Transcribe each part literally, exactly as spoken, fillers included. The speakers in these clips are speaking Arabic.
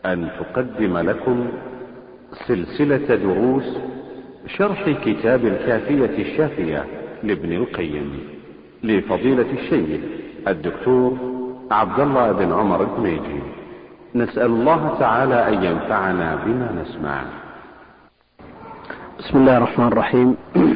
أن تقدم لكم سلسلة دروس شرح كتاب الكافية الشافية لابن القيم لفضيلة الشيخ الدكتور عبد الله بن عمر الدميجي. نسأل الله تعالى أن ينفعنا بما نسمع. بسم الله الرحمن الرحيم.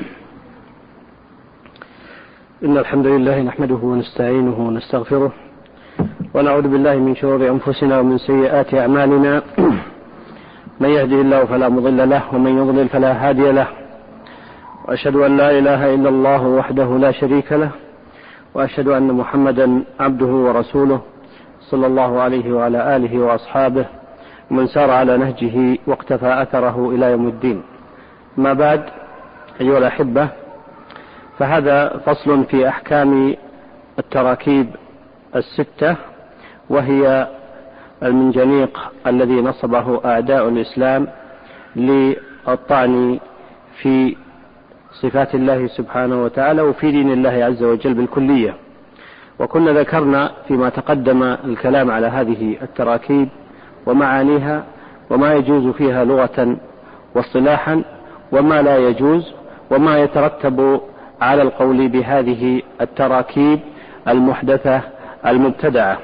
إن الحمد لله نحمده ونستعينه ونستغفره ونعوذ بالله من شرور أنفسنا ومن سيئات أعمالنا. من يهده الله فلا مضل له ومن يضلل فلا هادي له، وأشهد أن لا إله إلا الله وحده لا شريك له، وأشهد أن محمدا عبده ورسوله صلى الله عليه وعلى آله وأصحابه ومن سار على نهجه واقتفى أثره إلى يوم الدين. ما بعد، أيها الأحبة، فهذا فصل في أحكام التراكيب الستة، وهي المنجنيق الذي نصبه أعداء الإسلام للطعن في صفات الله سبحانه وتعالى وفي دين الله عز وجل بالكلية. وكنا ذكرنا فيما تقدم الكلام على هذه التراكيب ومعانيها وما يجوز فيها لغة واصطلاحا وما لا يجوز، وما يترتب على القول بهذه التراكيب المحدثة المبتدعة.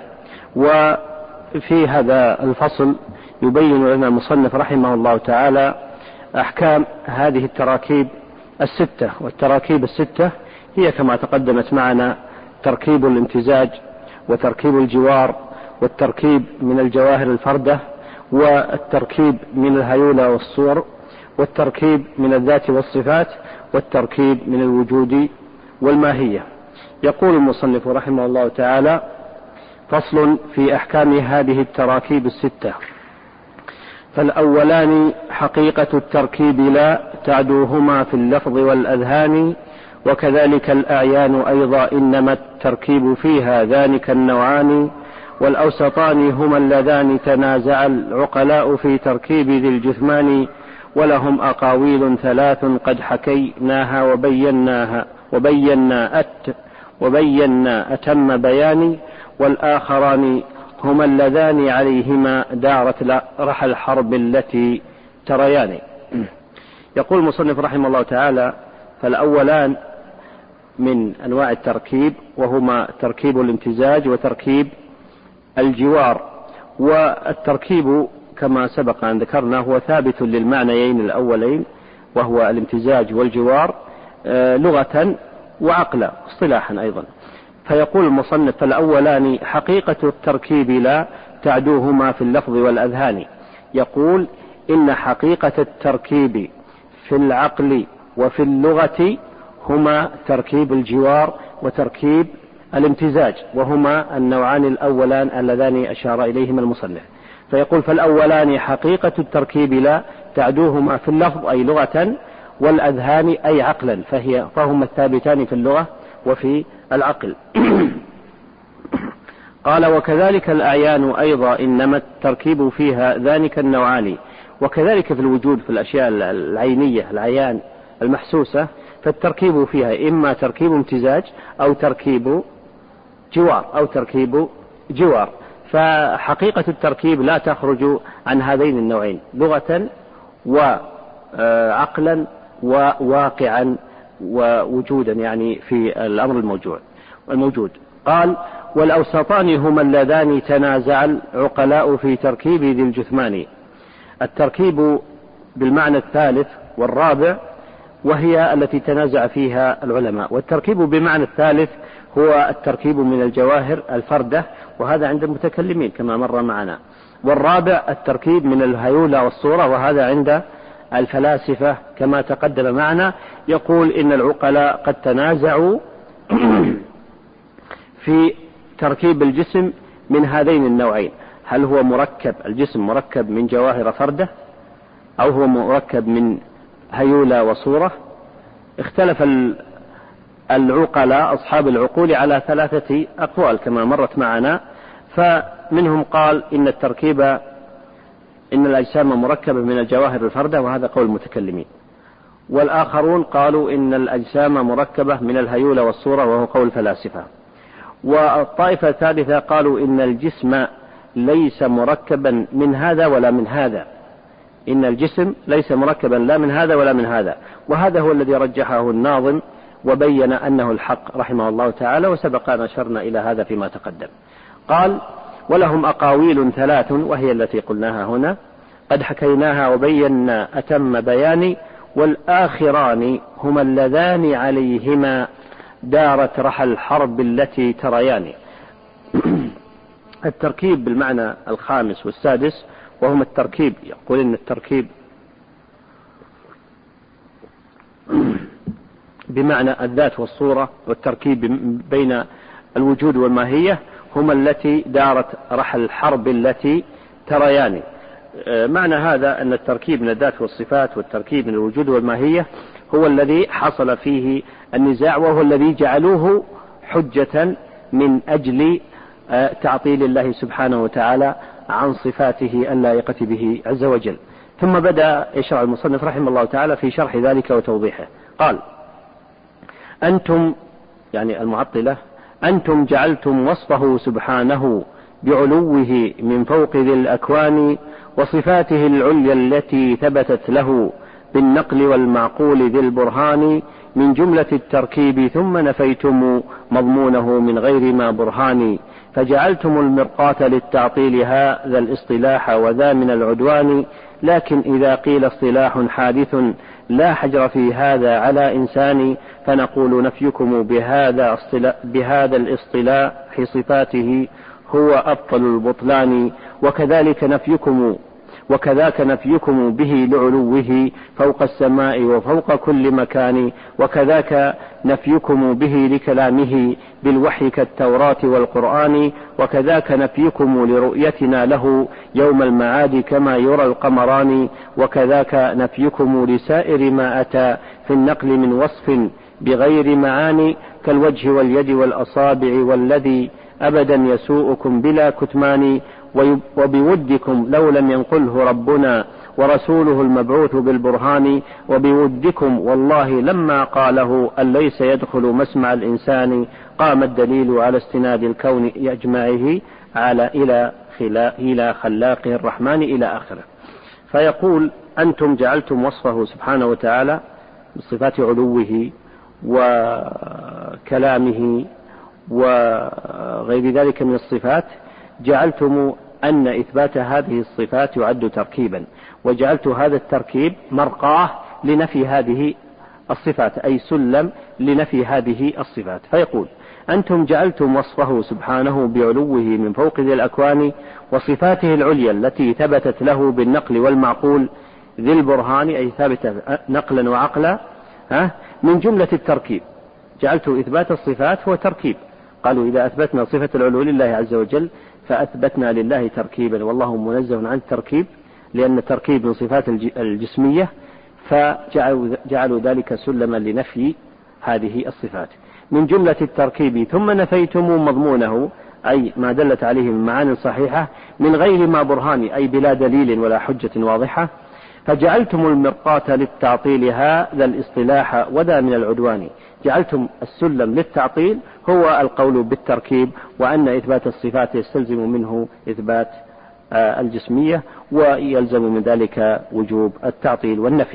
وفي هذا الفصل يبين لنا المصنف رحمه الله تعالى أحكام هذه التراكيب الستة. والتراكيب الستة هي كما تقدمت معنا: تركيب الامتزاج، وتركيب الجوار، والتركيب من الجواهر الفردة، والتركيب من الهيولى والصور، والتركيب من الذات والصفات، والتركيب من الوجود والماهية. يقول المصنف رحمه الله تعالى: فصل في أحكام هذه التراكيب الستة. فالأولان حقيقة التركيب لا تعدوهما في اللفظ والأذهان، وكذلك الأعيان أيضا إنما التركيب فيها ذلك النوعان، والأوسطان هما اللذان تنازع العقلاء في تركيب ذي الجثمان، ولهم أقاويل ثلاث قد حكيناها وبيناها وبينا أت وبينا أتم بيان، والآخران هما اللذان عليهما دارت رحى الحرب التي تريان. يقول المصنف رحمه الله تعالى: فالأولان من أنواع التركيب وهما تركيب الامتزاج وتركيب الجوار. والتركيب كما سبق أن ذكرنا هو ثابت للمعنيين الأولين، وهو الامتزاج والجوار لغة وعقلا اصطلاحا أيضا. فيقول المصنف: فالأولان حقيقة التركيب لا تعدوهما في اللفظ والأذهان. يقول: إن حقيقة التركيب في العقل وفي اللغة هما تركيب الجوار وتركيب الامتزاج، وهما النوعان الأولان اللذان أشار إليهما المصنف. فيقول: فالأولان حقيقة التركيب لا تعدوهما في اللفظ أي لغة، والأذهان أي عقلا، فهي فهما الثابتان في اللغة وفي العقل. قال: وكذلك الأعيان أيضا إنما التركيب فيها ذلك النوعان. وكذلك في الوجود، في الأشياء العينية العيان المحسوسة، فالتركيب فيها إما تركيب امتزاج أو تركيب جوار أو تركيب جوار. فحقيقة التركيب لا تخرج عن هذين النوعين لغة وعقلا وواقعا ووجودا، يعني في الأمر الموجود الموجود. قال: والأوسطان هما اللذان تنازع العقلاء في تركيب ذي الجثمان. التركيب بالمعنى الثالث والرابع، وهي التي تنازع فيها العلماء. والتركيب بمعنى الثالث هو التركيب من الجواهر الفردة، وهذا عند المتكلمين كما مر معنا. والرابع التركيب من الهيولى والصورة، وهذا عند الفلاسفة كما تقدم معنا. يقول: إن العقلاء قد تنازعوا في تركيب الجسم من هذين النوعين، هل هو مركب الجسم مركب من جواهر فردة أو هو مركب من هيولى وصورة. اختلف العقلاء أصحاب العقول على ثلاثة أقوال كما مرت معنا. فمنهم قال إن التركيب إن الأجسام مركبة من الجواهر الفردة، وهذا قول المتكلمين. والآخرون قالوا إن الأجسام مركبة من الهيولى والصورة، وهو قول الفلاسفة. والطائفة الثالثة قالوا إن الجسم ليس مركبا من هذا ولا من هذا، إن الجسم ليس مركبا لا من هذا ولا من هذا. وهذا هو الذي رجحه الناظم وبين أنه الحق رحمه الله تعالى، وسبق أن أشرنا إلى هذا فيما تقدم. قال: ولهم أقاويل ثلاث، وهي التي قلناها هنا قد حكيناها وبينا أتم بيان، والآخران هما اللذان عليهما دارت رحى الحرب التي تريان. التركيب بالمعنى الخامس والسادس، وهما التركيب، يقول إن التركيب بمعنى الذات والصورة، والتركيب بين الوجود والماهية، هما التي دارت رحى الحرب التي تريان. معنى هذا أن التركيب من الذات والصفات والتركيب من الوجود والماهية هو الذي حصل فيه النزاع، وهو الذي جعلوه حجة من أجل تعطيل الله سبحانه وتعالى عن صفاته اللائقة به عز وجل. ثم بدأ يشرع المصنف رحمه الله تعالى في شرح ذلك وتوضيحه. قال: أنتم، يعني المعطلة، أنتم جعلتم وصفه سبحانه بعلوه من فوق ذي الأكوان، وصفاته العليا التي ثبتت له بالنقل والمعقول ذي البرهان، من جملة التركيب ثم نفيتم مضمونه من غير ما برهان، فجعلتم المرقاة للتعطيل هذا الاصطلاح وذا من العدوان. لكن إذا قيل اصطلاح حادث لا حجر في هذا على إنسان، فنقول نفيكم بهذا, بهذا الاصطلاح صفاته هو أبطل البطلان، وكذلك نفيكم وكذاك نفيكم به لعلوه فوق السماء وفوق كل مكان، وكذاك نفيكم به لكلامه بالوحي كالتوراة والقرآن، وكذاك نفيكم لرؤيتنا له يوم المعاد كما يرى القمران، وكذاك نفيكم لسائر ما أتى في النقل من وصف بغير معاني كالوجه واليد والأصابع، والذي أبدا يسوءكم بلا كتمان، وبودكم لو لم ينقله ربنا ورسوله المبعوث بالبرهان، وبودكم والله لما قاله أن ليس يدخل مسمع الإنسان، قام الدليل على استناد الكون يجمعه على إلى, إلى خلاقه الرحمن إلى آخره. فيقول: أنتم جعلتم وصفه سبحانه وتعالى بصفات علوه وكلامه وغير ذلك من الصفات، جعلتم أن إثبات هذه الصفات يعد تركيبا، وجعلت هذا التركيب مرقاه لنفي هذه الصفات، أي سلم لنفي هذه الصفات. فيقول: أنتم جعلتم وصفه سبحانه بعلوه من فوق ذي الأكوان، وصفاته العليا التي ثبتت له بالنقل والمعقول ذي البرهان، أي ثابتة نقلا وعقلا، من جملة التركيب. جعلت إثبات الصفات هو تركيب. قالوا: إذا أثبتنا صفة العلو لله عز وجل فأثبتنا لله تركيبا، والله منزه عن التركيب، لأن التركيب من صفات الجسمية، فجعلوا ذلك سلما لنفي هذه الصفات. من جملة التركيب ثم نفيتم مضمونه، أي ما دلت عليه من معاني صحيحة، من غير ما برهان، أي بلا دليل ولا حجة واضحة، فجعلتم المرقاة للتعطيل هذا الاصطلاح وذا من العدوان. جعلتم السلم للتعطيل هو القول بالتركيب، وأن إثبات الصفات يستلزم منه إثبات الجسمية، ويلزم من ذلك وجوب التعطيل والنفي.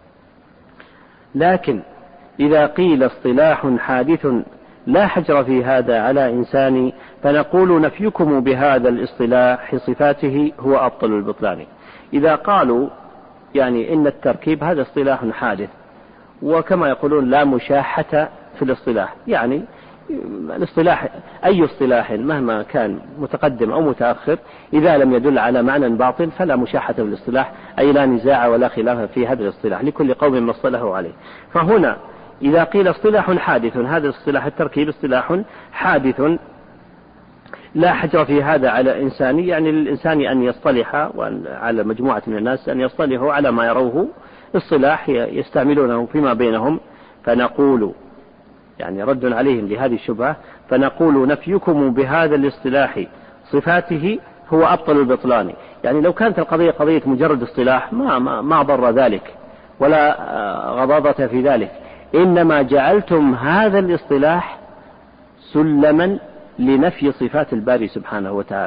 لكن إذا قيل اصطلاح حادث لا حجر في هذا على إنسان، فنقول نفيكم بهذا الاصطلاح صفاته هو أبطل البطلان. إذا قالوا يعني إن التركيب هذا اصطلاح حادث، وكما يقولون لا مشاحة في الاصطلاح، يعني الاصطلاح أي اصطلاح مهما كان متقدم أو متأخر إذا لم يدل على معنى باطل فلا مشاحة في الاصطلاح، أي لا نزاع ولا خلاف في هذا الاصطلاح، لكل قوم ما اصطلحوا عليه. فهنا إذا قيل اصطلاح حادث، هذا الاصطلاح التركيب اصطلاح حادث لا حجر في هذا على إنسان، يعني للإنسان أن يصطلح على مجموعة من الناس أن يصطلحوا على ما يروه اصطلاح يستعملونه فيما بينهم. فنقول يعني رد عليهم لهذه الشبهة، فنقول نفيكم بهذا الاصطلاح صفاته هو أبطل البطلان. يعني لو كانت القضية قضية مجرد اصطلاح ما ما, ما ضر ذلك ولا غضاضة في ذلك، إنما جعلتم هذا الاصطلاح سلما لنفي صفات الباري سبحانه وتعالى.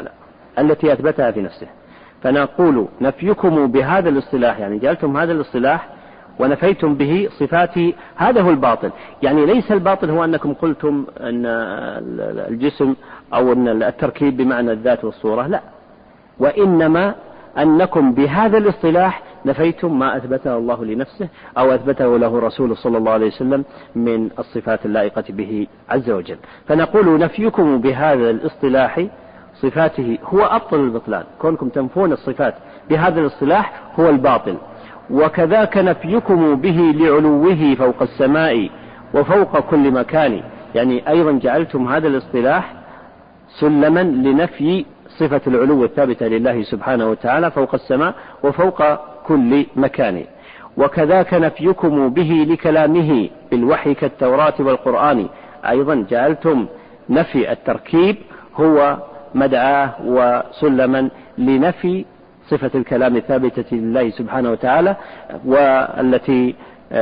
التي أثبتها في نفسه. فنقول نفيكم بهذا الاصطلاح، يعني جعلتم هذا الاصطلاح ونفيتم به صفات، هذا هو الباطل. يعني ليس الباطل هو أنكم قلتم أن الجسم أو أن التركيب بمعنى الذات والصورة، لا، وإنما أنكم بهذا الاصطلاح نفيتم ما أثبته الله لنفسه أو أثبته له رسوله صلى الله عليه وسلم من الصفات اللائقة به عز وجل. فنقول نفيكم بهذا الاصطلاح صفاته هو أبطل البطلان، كونكم تنفون الصفات بهذا الاصطلاح هو الباطل. وكذاك نفيكم به لعلوه فوق السماء وفوق كل مكان، يعني أيضا جعلتم هذا الاصطلاح سلما لنفي صفة العلو الثابتة لله سبحانه وتعالى فوق السماء وفوق كل مكان. وكذاك نفيكم به لكلامه بالوحي كالتوراة والقرآن، أيضا جعلتم نفي التركيب هو مدعاه وسلما لنفي صفة الكلام الثابتة لله سبحانه وتعالى والتي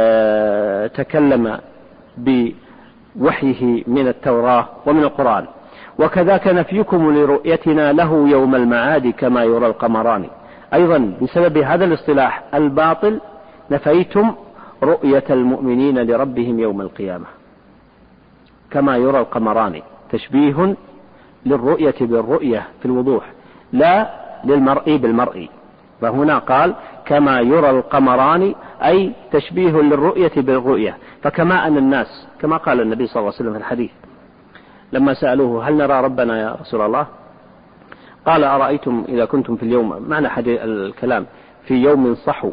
تكلم بوحيه من التوراة ومن القرآن. وكذاك نفيكم لرؤيتنا له يوم المعاد كما يرى القمران، أيضا بسبب هذا الاصطلاح الباطل نفيتم رؤية المؤمنين لربهم يوم القيامة كما يرى القمران، تشبيه للرؤية بالرؤية في الوضوح لا للمرء بالمرء. فهنا قال كما يرى القمران أي تشبيه للرؤية بالرؤية. فكما أن الناس كما قال النبي صلى الله عليه وسلم في الحديث لما سألوه هل نرى ربنا يا رسول الله، قال أرأيتم إذا كنتم في اليوم، معنى حديث الكلام في يوم صحو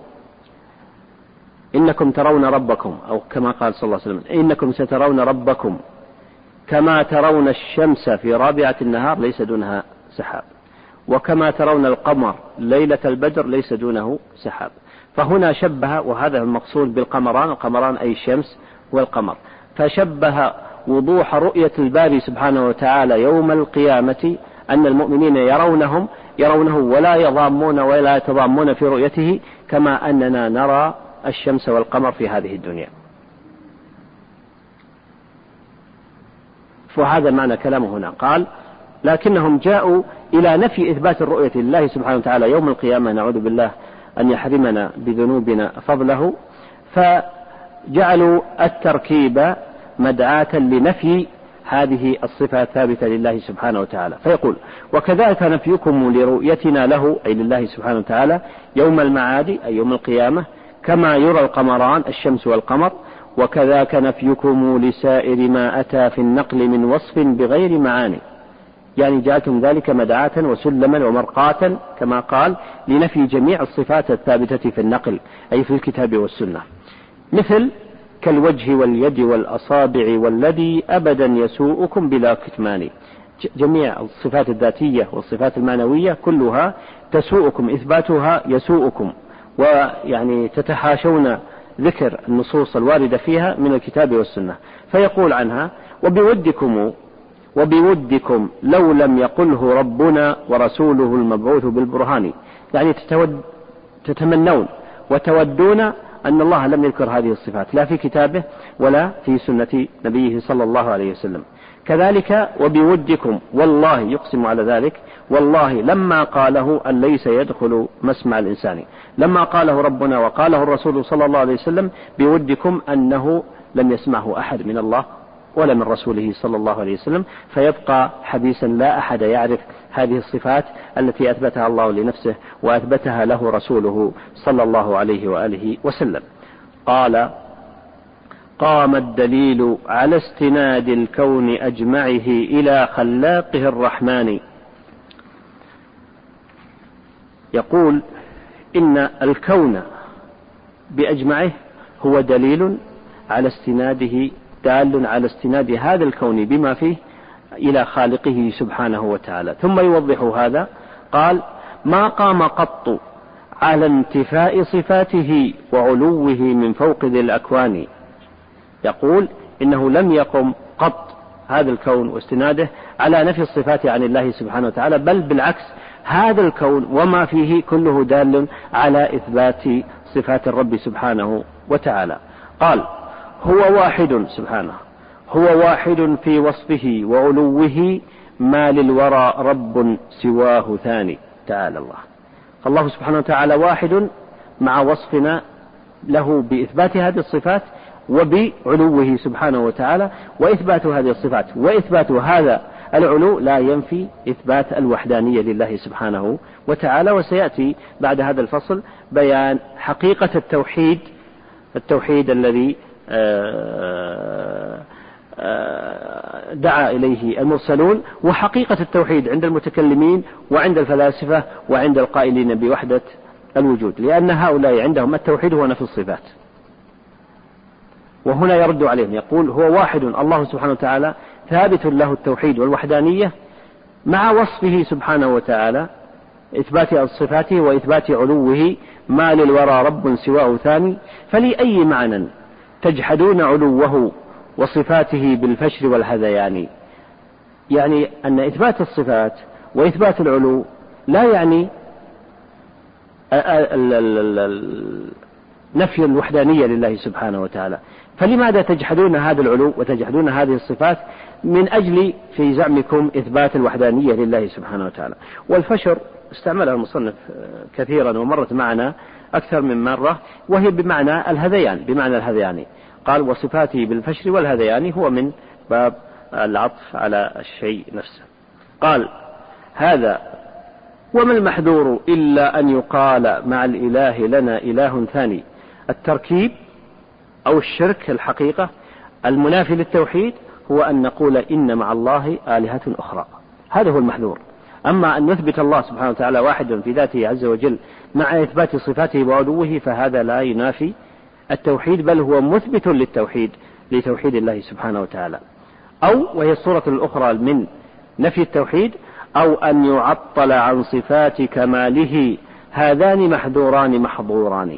إنكم ترون ربكم، أو كما قال صلى الله عليه وسلم إنكم سترون ربكم كما ترون الشمس في رابعة النهار ليس دونها سحاب، وكما ترون القمر ليلة البدر ليس دونه سحاب. فهنا شبه، وهذا المقصود بالقمران، القمران أي الشمس والقمر، فشبه وضوح رؤية الباري سبحانه وتعالى يوم القيامة أن المؤمنين يرونهم يرونه ولا يضامون ولا يتضامون في رؤيته كما أننا نرى الشمس والقمر في هذه الدنيا. فهذا معنى كلامه هنا. قال لكنهم جاءوا إلى نفي إثبات الرؤية لله سبحانه وتعالى يوم القيامة، نعوذ بالله أن يحرمنا بذنوبنا فضله، فجعلوا التركيب مدعاة لنفي هذه الصفة الثابتة لله سبحانه وتعالى. فيقول وكذلك نفيكم لرؤيتنا له أي لله سبحانه وتعالى يوم المعاد أي يوم القيامة كما يرى القمران الشمس والقمر، وكذاك نفيكم لسائر ما أتى في النقل من وصف بغير معاني، يعني جعلتم ذلك مدعاة وسلما ومرقاة كما قال لنفي جميع الصفات الثابتة في النقل أي في الكتاب والسنة، مثل كالوجه واليد والأصابع والذي أبدا يسوءكم بلا كتمان. جميع الصفات الذاتية والصفات المعنوية كلها تسوءكم، إثباتها يسوءكم، ويعني تتحاشون ذكر النصوص الواردة فيها من الكتاب والسنة. فيقول عنها وبودكم وبودكم لو لم يقله ربنا ورسوله المبعوث بالبرهان، يعني تتود تتمنون وتودون أن الله لم يذكر هذه الصفات لا في كتابه ولا في سنة نبيه صلى الله عليه وسلم. كذلك وبودكم والله يقسم على ذلك، والله لما قاله أن ليس يدخل مسمع الإنسان، لما قاله ربنا وقاله الرسول صلى الله عليه وسلم بودكم أنه لم يسمعه أحد من الله ولا من رسوله صلى الله عليه وسلم، فيبقى حديثا لا أحد يعرف هذه الصفات التي أثبتها الله لنفسه وأثبتها له رسوله صلى الله عليه وآله وسلم. قال قام الدليل على استناد الكون أجمعه إلى خلاقه الرحمن. يقول إن الكون بأجمعه هو دليل على استناده، دال على استناد هذا الكون بما فيه إلى خالقه سبحانه وتعالى. ثم يوضح هذا قال ما قام قط على انتفاء صفاته وعلوه من فوق ذي الأكوان. يقول إنه لم يقم قط هذا الكون واستناده على نفي الصفات عن الله سبحانه وتعالى، بل بالعكس هذا الكون وما فيه كله دال على إثبات صفات الرب سبحانه وتعالى. قال هو واحد سبحانه، هو واحد في وصفه وعلوه ما للورى رب سواه ثاني. تعالى الله. فالله سبحانه وتعالى واحد مع وصفنا له بإثبات هذه الصفات وبعلوه سبحانه وتعالى، وإثبات هذه الصفات وإثبات هذا العلو لا ينفي إثبات الوحدانية لله سبحانه وتعالى. وسيأتي بعد هذا الفصل بيان حقيقة التوحيد، التوحيد الذي دعا إليه المرسلون، وحقيقة التوحيد عند المتكلمين وعند الفلاسفة وعند القائلين بوحدة الوجود، لأن هؤلاء عندهم التوحيد هو نفي الصفات. وهنا يرد عليهم يقول هو واحد، الله سبحانه وتعالى ثابت له التوحيد والوحدانية مع وصفه سبحانه وتعالى إثبات صفاته وإثبات علوه ما للورى رب سواه ثاني. فلأي معنى تجحدون علوه وصفاته بالفشر والهذيان؟ يعني أن إثبات الصفات وإثبات العلو لا يعني نفي الوحدانية لله سبحانه وتعالى. فلماذا تجحدون هذا العلو وتجحدون هذه الصفات من أجل في زعمكم إثبات الوحدانية لله سبحانه وتعالى؟ والفشر استعملها المصنف كثيرا ومرت معنا أكثر من مرة، وهي بمعنى الهذيان، بمعنى الهذيان. قال وصفاته بالفشر والهذيان هو من باب العطف على الشيء نفسه. قال هذا وما المحذور إلا أن يقال مع الإله لنا إله ثاني. التركيب أو الشرك الحقيقة المنافي للتوحيد هو أن نقول إن مع الله آلهة أخرى، هذا هو المحذور. أما أن نثبت الله سبحانه وتعالى واحد في ذاته عز وجل مع إثبات صفاته وعلوه فهذا لا ينافي التوحيد، بل هو مثبت للتوحيد، لتوحيد الله سبحانه وتعالى. أو وهي الصورة الأخرى من نفي التوحيد، أو أن يعطل عن صفات كماله، هذان محذوران محظوران.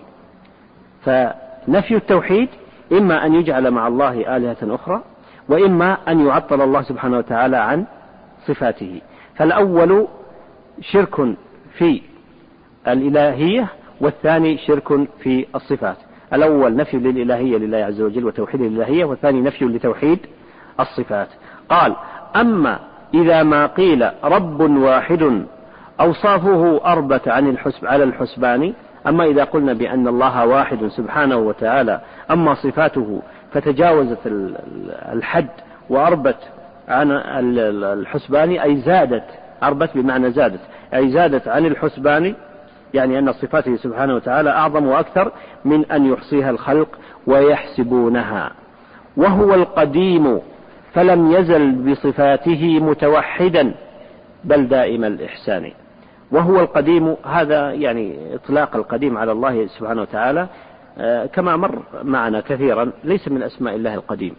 فنفي التوحيد إما أن يجعل مع الله آلهة أخرى، وإما أن يعطل الله سبحانه وتعالى عن صفاته. فالأول شرك في الإلهية، والثاني شرك في الصفات. الأول نفي للإلهية لله عز وجل وتوحيد الإلهية، والثاني نفي لتوحيد الصفات. قال أما إذا ما قيل رب واحد أوصافه أربت عن الحسب على الحسبان، أما إذا قلنا بأن الله واحد سبحانه وتعالى أما صفاته فتجاوزت الحد وأربت عن الحسبان، أي زادت، أربت بمعنى زادت، أي زادت عن الحسبان، يعني أن صفاته سبحانه وتعالى أعظم وأكثر من أن يحصيها الخلق ويحسبونها. وهو القديم فلم يزل بصفاته متوحدا بل دائم الإحسان. وهو القديم، هذا يعني إطلاق القديم على الله سبحانه وتعالى كما مر معنا كثيرا ليس من أسماء الله القديم،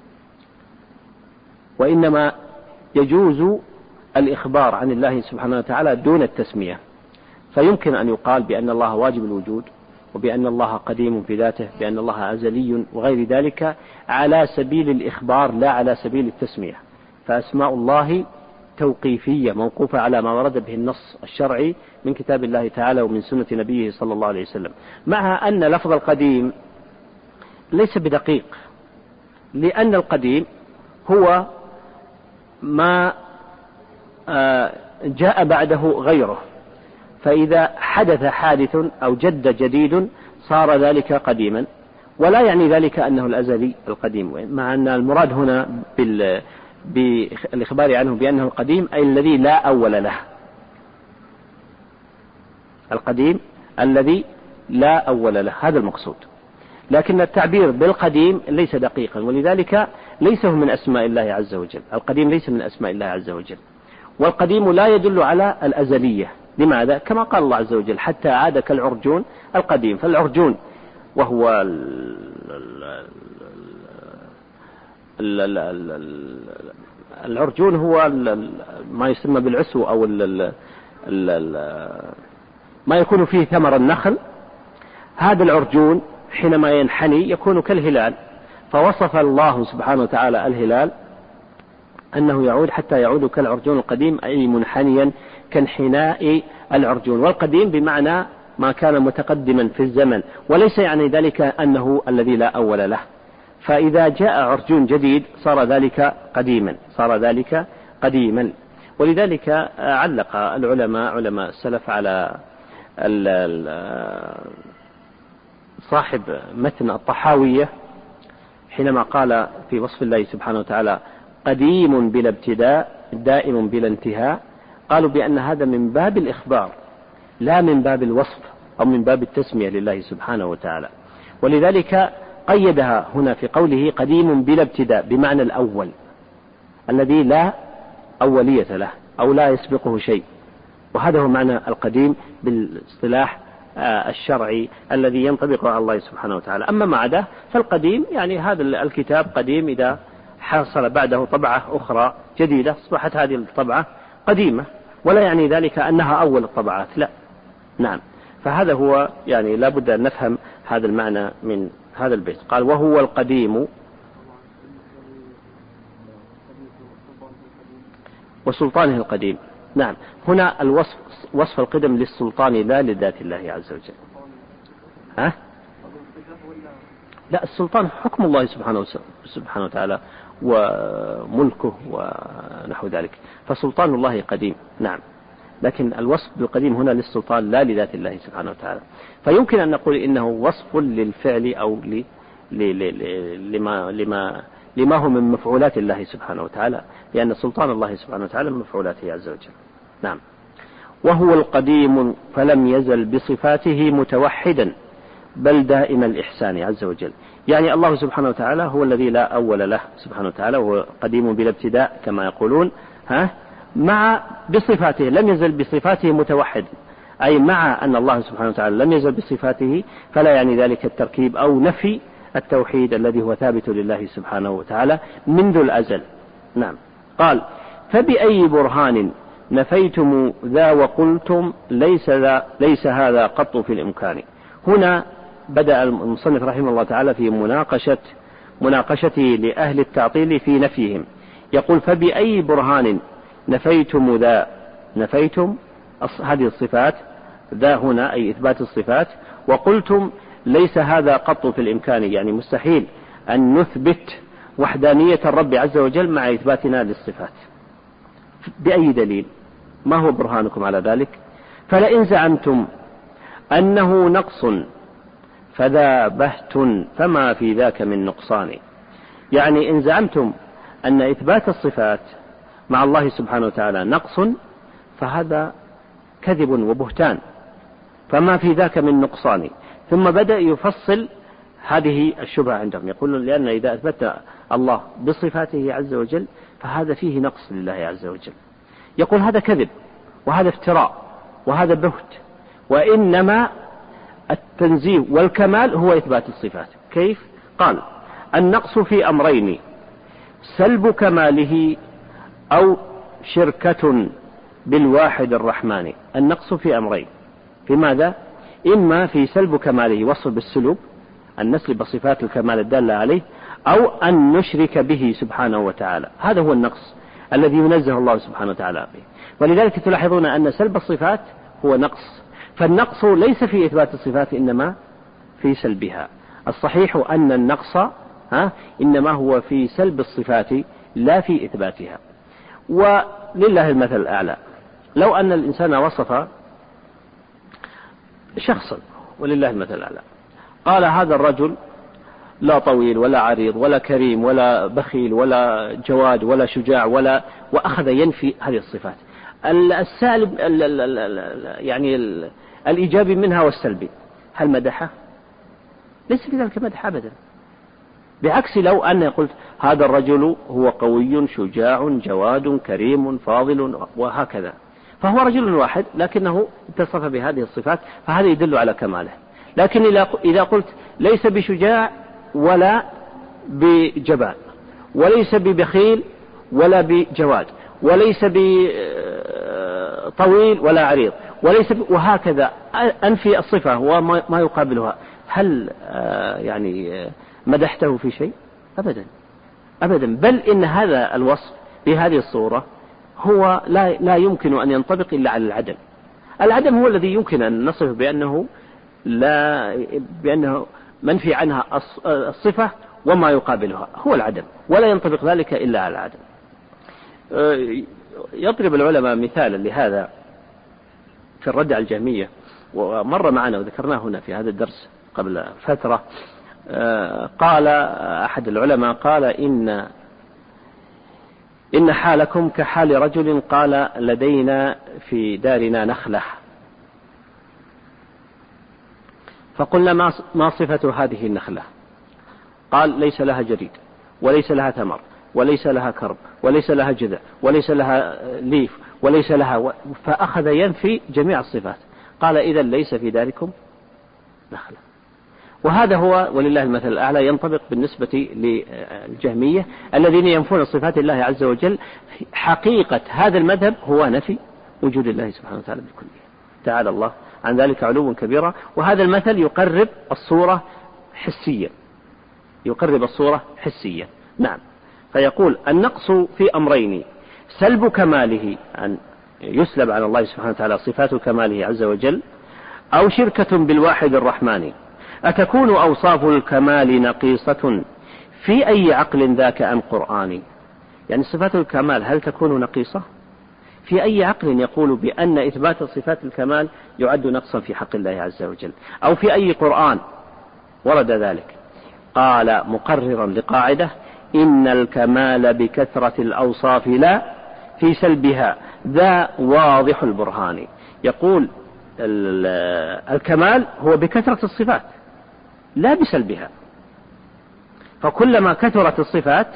وإنما يجوز الإخبار عن الله سبحانه وتعالى دون التسمية. فيمكن أن يقال بأن الله واجب الوجود، وبأن الله قديم في ذاته، بأن الله أزلي وغير ذلك على سبيل الإخبار لا على سبيل التسمية. فأسماء الله توقيفية موقوفة على ما ورد به النص الشرعي من كتاب الله تعالى ومن سنة نبيه صلى الله عليه وسلم، مع أن لفظ القديم ليس بدقيق، لأن القديم هو ما جاء بعده غيره، فإذا حدث حادث أو جد جديد صار ذلك قديما، ولا يعني ذلك أنه الأزلي القديم، مع أن المراد هنا بال بالإخبار عنه بأنه القديم أي الذي لا أول له، القديم الذي لا أول له، هذا المقصود. لكن التعبير بالقديم ليس دقيقا، ولذلك ليس هو من أسماء الله عز وجل. القديم ليس من أسماء الله عز وجل، والقديم لا يدل على الأزلية. لماذا؟ كما قال الله عز وجل حتى عاد كالعرجون القديم. فالعرجون وهو العرجون هو ما يسمى بالعسو أو ما يكون فيه ثمر النخل. هذا العرجون حينما ينحني يكون كالهلال، فوصف الله سبحانه وتعالى الهلال أنه يعود حتى يعود كالعرجون القديم، أي منحنيا كانحناء العرجون. والقديم بمعنى ما كان متقدما في الزمن، وليس يعني ذلك أنه الذي لا أول له. فإذا جاء عرجون جديد صار ذلك قديما، صار ذلك قديما. ولذلك علق العلماء علماء السلف على صاحب متن الطحاوية حينما قال في وصف الله سبحانه وتعالى قديم بلا ابتداء دائم بلا انتهاء، قالوا بأن هذا من باب الإخبار لا من باب الوصف أو من باب التسمية لله سبحانه وتعالى، ولذلك قيدها هنا في قوله قديم بلا ابتداء بمعنى الأول الذي لا أولية له أو لا يسبقه شيء، وهذا هو معنى القديم بالاصطلاح الشرعي الذي ينطبق على الله سبحانه وتعالى. أما ما عداه فالقديم يعني هذا الكتاب قديم إذا حصل بعده طبعة أخرى جديدة أصبحت هذه الطبعة قديمة، ولا يعني ذلك أنها أول الطبعات، لا. نعم، فهذا هو يعني لا بد أن نفهم هذا المعنى من هذا البيت. قال وهو القديم وسلطانه القديم. نعم، هنا الوصف وصف القدم للسلطان لا لذات الله عز وجل. ها؟ لا، السلطان حكم الله سبحانه سبحانه وتعالى وملكه ونحو ذلك، فسلطان الله قديم. نعم، لكن الوصف بالقديم هنا للسلطان لا لذات الله سبحانه وتعالى، فيمكن أن نقول إنه وصف للفعل أو ل... ل... ل... لما لما لما هو من مفعولات الله سبحانه وتعالى، لأن سلطان الله سبحانه وتعالى من مفعولاته عز وجل. نعم. وهو القديم فلم يزل بصفاته متوحدا بل دائم الإحسان عز وجل، يعني الله سبحانه وتعالى هو الذي لا أول له سبحانه وتعالى، وهو قديم بلا ابتداء كما يقولون، ها مع بصفاته لم يزل بصفاته متوحد، أي مع أن الله سبحانه وتعالى لم يزل بصفاته فلا يعني ذلك التركيب أو نفي التوحيد الذي هو ثابت لله سبحانه وتعالى منذ الأزل. نعم. قال فبأي برهان نفيتم ذا وقلتم ليس, ذا ليس هذا قط في الإمكان. هنا بدأ المصنف رحمه الله تعالى في مناقشة مناقشته لأهل التعطيل في نفيهم، يقول فبأي برهان نفيتم ذا، نفيتم هذه الصفات، ذا هنا أي إثبات الصفات، وقلتم ليس هذا قط في الإمكان، يعني مستحيل أن نثبت وحدانية الرب عز وجل مع إثباتنا للصفات. بأي دليل؟ ما هو برهانكم على ذلك؟ فلئن زعمتم أنه نقص فذا بهت فما في ذاك من نقصان، يعني إن زعمتم أن إثبات الصفات مع الله سبحانه وتعالى نقص فهذا كذب وبهتان، فما في ذاك من نقصان. ثم بدأ يفصل هذه الشبهة عندهم، يقول لأن إذا أثبت الله بصفاته عز وجل فهذا فيه نقص لله عز وجل، يقول هذا كذب وهذا افتراء وهذا بهت، وإنما التنزيه والكمال هو إثبات الصفات. كيف؟ قال النقص في أمرين، سلب كماله أو شركة بالواحد الرحمن. النقص في أمرين، في ماذا؟ إما في سلب كماله وصف بالسلوب أن نسلب صفات الكمال الدالة عليه، أو أن نشرك به سبحانه وتعالى، هذا هو النقص الذي ينزه الله سبحانه وتعالى به. ولذلك تلاحظون أن سلب الصفات هو نقص، فالنقص ليس في إثبات الصفات إنما في سلبها. الصحيح أن النقص ها إنما هو في سلب الصفات لا في إثباتها. ولله المثل الأعلى، لو أن الإنسان وصف شخصا ولله المثل الأعلى قال هذا الرجل لا طويل ولا عريض ولا كريم ولا بخيل ولا جواد ولا شجاع ولا، وأخذ ينفي هذه الصفات، السالب يعني الإيجابي منها والسلبي، هل مدحه؟ ليس في ذلك مدح أبدا، بعكس لو أن قلت هذا الرجل هو قوي شجاع جواد كريم فاضل وهكذا، فهو رجل واحد لكنه اتصف بهذه الصفات، فهذا يدل على كماله. لكن إذا قلت ليس بشجاع ولا بجبان وليس ببخيل ولا بجواد وليس بطويل ولا عريض وليس ب... وهكذا أنفي الصفة وما يقابلها، هل يعني مدحته في شيء؟ أبدا أبدا، بل إن هذا الوصف بهذه الصورة هو لا, لا يمكن أن ينطبق إلا على العدم. العدم هو الذي يمكن أن نصف بأنه لا بأنه منفي عنها الصفة وما يقابلها، هو العدم، ولا ينطبق ذلك إلا على العدم. يضرب العلماء مثالا لهذا في الرد على الجهمية، ومر معنا وذكرناه هنا في هذا الدرس قبل فترة. قال أحد العلماء قال إن إن حالكم كحال رجل قال لدينا في دارنا نخلة، فقلنا ما صفة هذه النخلة؟ قال ليس لها جريد وليس لها ثمر وليس لها كرب وليس لها جذع وليس لها ليف وليس لها و... فأخذ ينفي جميع الصفات. قال إذا ليس في داركم نخلة. وهذا هو ولله المثل الأعلى ينطبق بالنسبة للجهمية الذين ينفون صفات الله عز وجل. حقيقة هذا المذهب هو نفي وجود الله سبحانه وتعالى بالكلية، تعالى الله عن ذلك علوا كبيرا. وهذا المثل يقرب الصورة حسيا، يقرب الصورة حسيا. نعم. فيقول النقص في أمرين: سلب كماله، أن يسلب عن الله سبحانه وتعالى صفات كماله عز وجل، أو شركة بالواحد الرحمن. أتكون أوصاف الكمال نقيصة في أي عقل ذاك أم قرآن؟ يعني صفات الكمال هل تكون نقيصة؟ في أي عقل يقول بأن إثبات صفات الكمال يعد نقصا في حق الله عز وجل؟ أو في أي قرآن ورد ذلك؟ قال مقررا لقاعدة: إن الكمال بكثرة الأوصاف لا في سلبها، ذا واضح البرهان. يقول الكمال هو بكثرة الصفات لا بسلبها، فكلما كثرت الصفات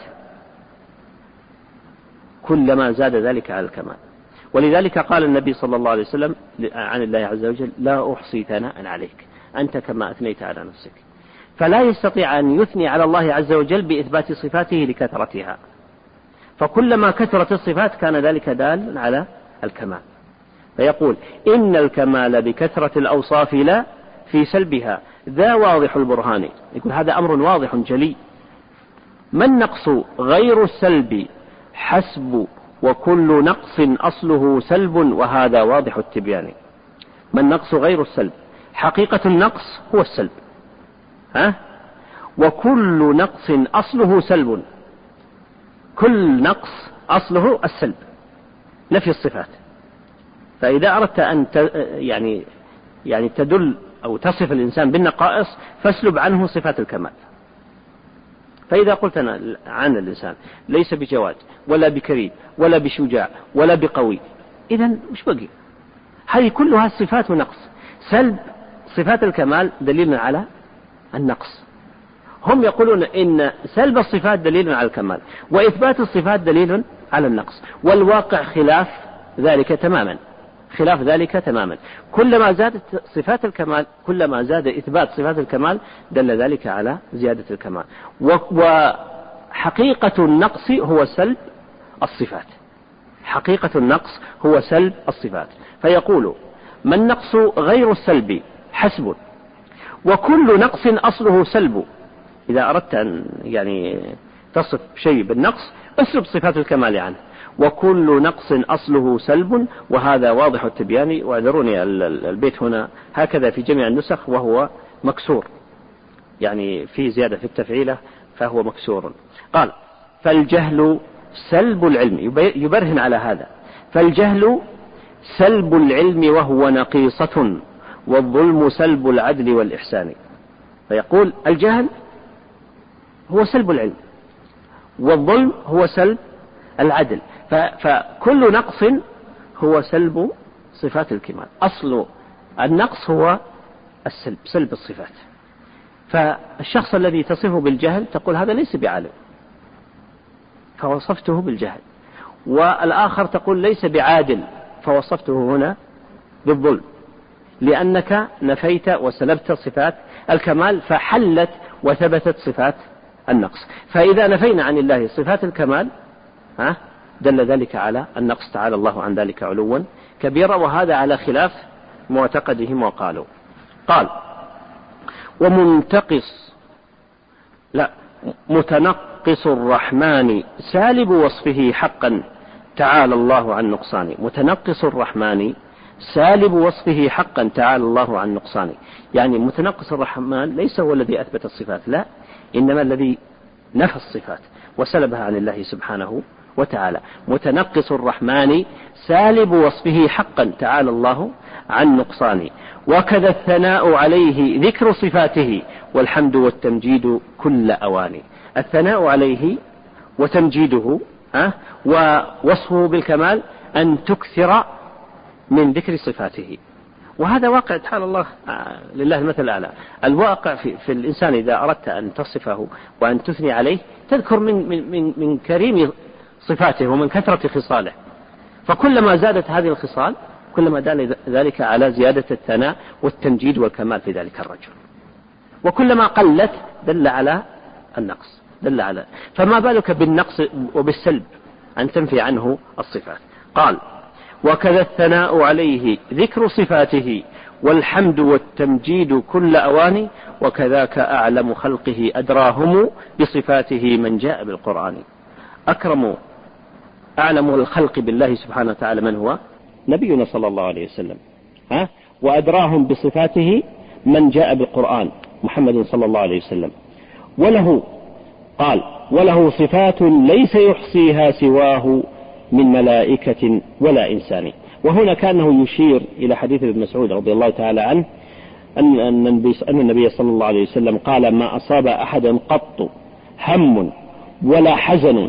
كلما زاد ذلك على الكمال. ولذلك قال النبي صلى الله عليه وسلم عن الله عز وجل: لا أحصي ثناء عليك أنت كما أثنيت على نفسك. فلا يستطيع أن يثني على الله عز وجل بإثبات صفاته لكثرتها، فكلما كثرت الصفات كان ذلك دال على الكمال. فيقول: إن الكمال بكثرة الأوصاف لا في سلبها، ذا واضح البرهان. يقول هذا أمر واضح جلي. ما النقص غير السلب حسب، وكل نقص أصله سلب، وهذا واضح التبيان. ما النقص غير السلب؟ حقيقة النقص هو السلب، ها؟ وكل نقص أصله سلب، كل نقص أصله السلب، نفي الصفات. فإذا أردت أن يعني يعني تدل أو تصف الإنسان بالنقائص فاسلب عنه صفات الكمال. فإذا قلت أنا عن الإنسان ليس بجواد ولا بكريم ولا بشجاع ولا بقوي، إذن وش بقي؟ هذه كلها صفات نقص. سلب صفات الكمال دليل على النقص. هم يقولون إن سلب الصفات دليل على الكمال، وإثبات الصفات دليل على النقص، والواقع خلاف ذلك تماما، خلاف ذلك تماما. كلما زادت صفات الكمال، كلما زاد إثبات صفات الكمال دل ذلك على زيادة الكمال. وحقيقة النقص هو سلب الصفات، حقيقة النقص هو سلب الصفات. فيقول: ما النقص غير السلب حسب، وكل نقص أصله سلب. إذا أردت أن يعني تصف شيء بالنقص اسلب صفات الكمال عنه. وكل نقص أصله سلب، وهذا واضح التبيان. واعذروني البيت هنا هكذا في جميع النسخ وهو مكسور، يعني في زيادة في التفعيلة فهو مكسور. قال: فالجهل سلب العلم، يبرهن على هذا. فالجهل سلب العلم وهو نقيصة، والظلم سلب العدل والإحسان. فيقول الجهل هو سلب العلم، والظلم هو سلب العدل. فكل نقص هو سلب صفات الكمال. أصل النقص هو السلب، سلب الصفات. فالشخص الذي تصفه بالجهل تقول هذا ليس بعالم فوصفته بالجهل، والآخر تقول ليس بعادل فوصفته هنا بالظلم، لأنك نفيت وسلبت صفات الكمال فحلت وثبتت صفات النقص. فإذا نفينا عن الله صفات الكمال ها دل ذلك على النقص، تعالى الله عن ذلك علوا كبيرا. وهذا على خلاف معتقدهم وقالوا. قال: ومنتقص لا متنقص الرحمن سالب وصفه حقا تعالى الله عن نقصان. متنقص الرحمن سالب وصفه حقا تعالى الله عن نقصان. يعني متنقص الرحمن ليس هو الذي أثبت الصفات، لا، إنما الذي نفى الصفات وسلبها عن الله سبحانه وتعالى. متنقص الرحمن سالب وصفه حقا تعالى الله عن نقصانه. وكذا الثناء عليه ذكر صفاته والحمد والتمجيد كل أواني. الثناء عليه وتمجيده أه ووصفه بالكمال أن تكثر من ذكر صفاته، وهذا واقع تعالى الله لله المثل الأعلى. الواقع في, في الإنسان إذا أردت أن تصفه وأن تثني عليه تذكر من, من, من, من كريم صفاته ومن كثرة خصاله، فكلما زادت هذه الخصال كلما دل ذلك على زيادة الثناء والتمجيد والكمال في ذلك الرجل، وكلما قلت دل على النقص دل على فما بالك بالنقص وبالسلب أن تنفي عنه الصفات. قال وكذا الثناء عليه ذكر صفاته والحمد والتمجيد كل أواني وكذاك أعلم خلقه أدراهم بصفاته من جاء بالقرآن. أكرم أعلم الخلق بالله سبحانه وتعالى من هو؟ نبينا صلى الله عليه وسلم، ها؟ وأدراهم بصفاته من جاء بالقرآن محمد صلى الله عليه وسلم. وله قال وله صفات ليس يحصيها سواه من ملائكة ولا إنسان. وهنا كأنه يشير إلى حديث ابن مسعود رضي الله تعالى عنه أن النبي صلى الله عليه وسلم قال ما أصاب أحدا قط هم ولا حزن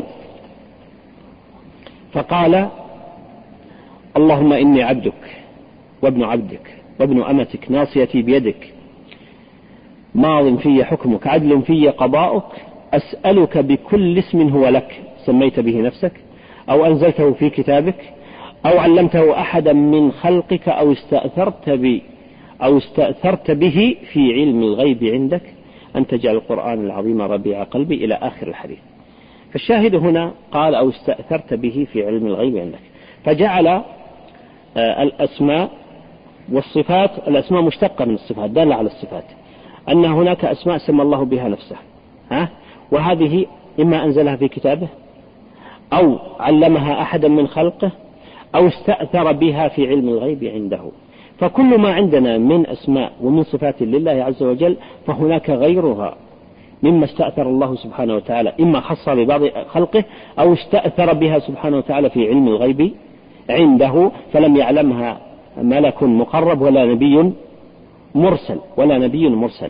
فقال اللهم إني عبدك وابن عبدك وابن أمتك ناصيتي بيدك ماض في حكمك عدل في قضاؤك أسألك بكل اسم هو لك سميت به نفسك أو أنزلته في كتابك أو علمته أحدا من خلقك أو استأثرت ب أو استأثرت به في علم الغيب عندك أن تجعل القرآن العظيم ربيع قلبي إلى آخر الحديث. فالشاهد هنا قال أو استأثرت به في علم الغيب عندك، فجعل الأسماء والصفات الأسماء مشتقة من الصفات دالة على الصفات، أن هناك أسماء سمى الله بها نفسه، ها؟ وهذه إما أنزلها في كتابه أو علمها أحدا من خلقه أو استأثر بها في علم الغيب عنده. فكل ما عندنا من أسماء ومن صفات لله عز وجل فهناك غيرها مما استأثر الله سبحانه وتعالى إما خص ببعض خلقه أو استأثر بها سبحانه وتعالى في علم الغيب عنده فلم يعلمها ملك مقرب ولا نبي مرسل ولا نبي مرسل.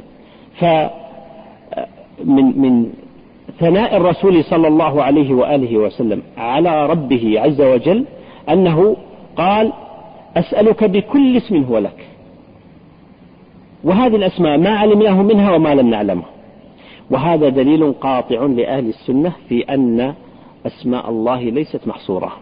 فمن من ثناء الرسول صلى الله عليه وآله وسلم على ربه عز وجل أنه قال أسألك بكل اسم هو لك، وهذه الأسماء ما علمناه منها وما لم نعلمه، وهذا دليل قاطع لأهل السنة في أن أسماء الله ليست محصورة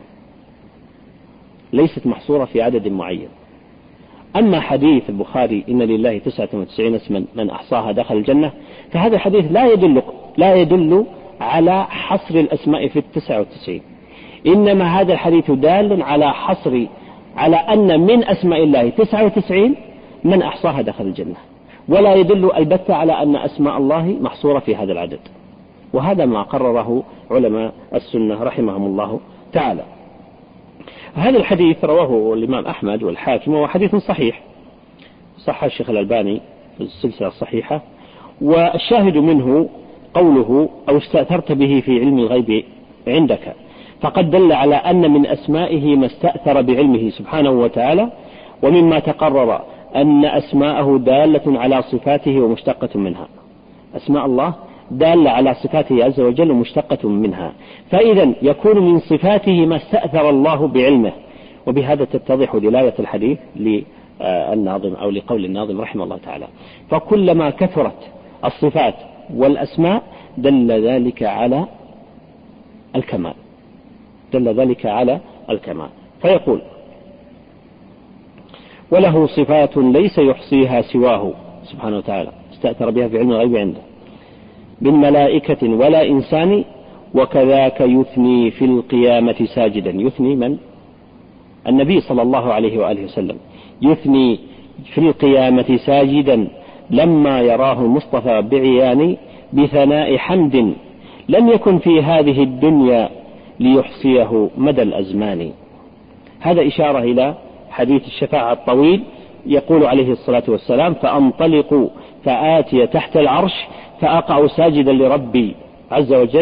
ليست محصورة في عدد معين. أما حديث البخاري إن لله تسعة وتسعين اسما من أحصاها دخل الجنة فهذا الحديث لا يدل لا يدل على حصر الأسماء في التسعة وتسعين، إنما هذا الحديث دال على حصر على أن من أسماء الله تسعة وتسعين من أحصاها دخل الجنة، ولا يدل البتة على أن أسماء الله محصورة في هذا العدد، وهذا ما قرره علماء السنة رحمهم الله تعالى. هذا الحديث رواه الإمام أحمد والحاكم وهو حديث صحيح صح الشيخ الألباني في السلسلة الصحيحة. والشاهد منه قوله أو استأثرت به في علم الغيب عندك، فقد دل على أن من أسمائه ما استأثر بعلمه سبحانه وتعالى، ومما تقرر أن أسماءه دالة على صفاته ومشتقة منها. أسماء الله دالة على صفاته عز وجل ومشتقة منها، فإذا يكون من صفاته ما استأثر الله بعلمه، وبهذا تتضح دلالة الحديث للناظم أو لقول الناظم رحمه الله تعالى. فكلما كثرت الصفات والأسماء دل ذلك على الكمال دل ذلك على الكمال. فيقول وله صفات ليس يحصيها سواه سبحانه وتعالى استأثر بها في علم الغيب عنده من ملائكة ولا إنسان، وكذاك يثني في القيامة ساجدا. يثني من؟ النبي صلى الله عليه وآله وسلم يثني في القيامة ساجدا لما يراه المصطفى بعيان بثناء حمد لم يكن في هذه الدنيا ليحصيه مدى الأزمان. هذا إشارة إلى حديث الشفاعة الطويل، يقول عليه الصلاة والسلام فأنطلق فآتي تحت العرش فأقع ساجدا لربي عز وجل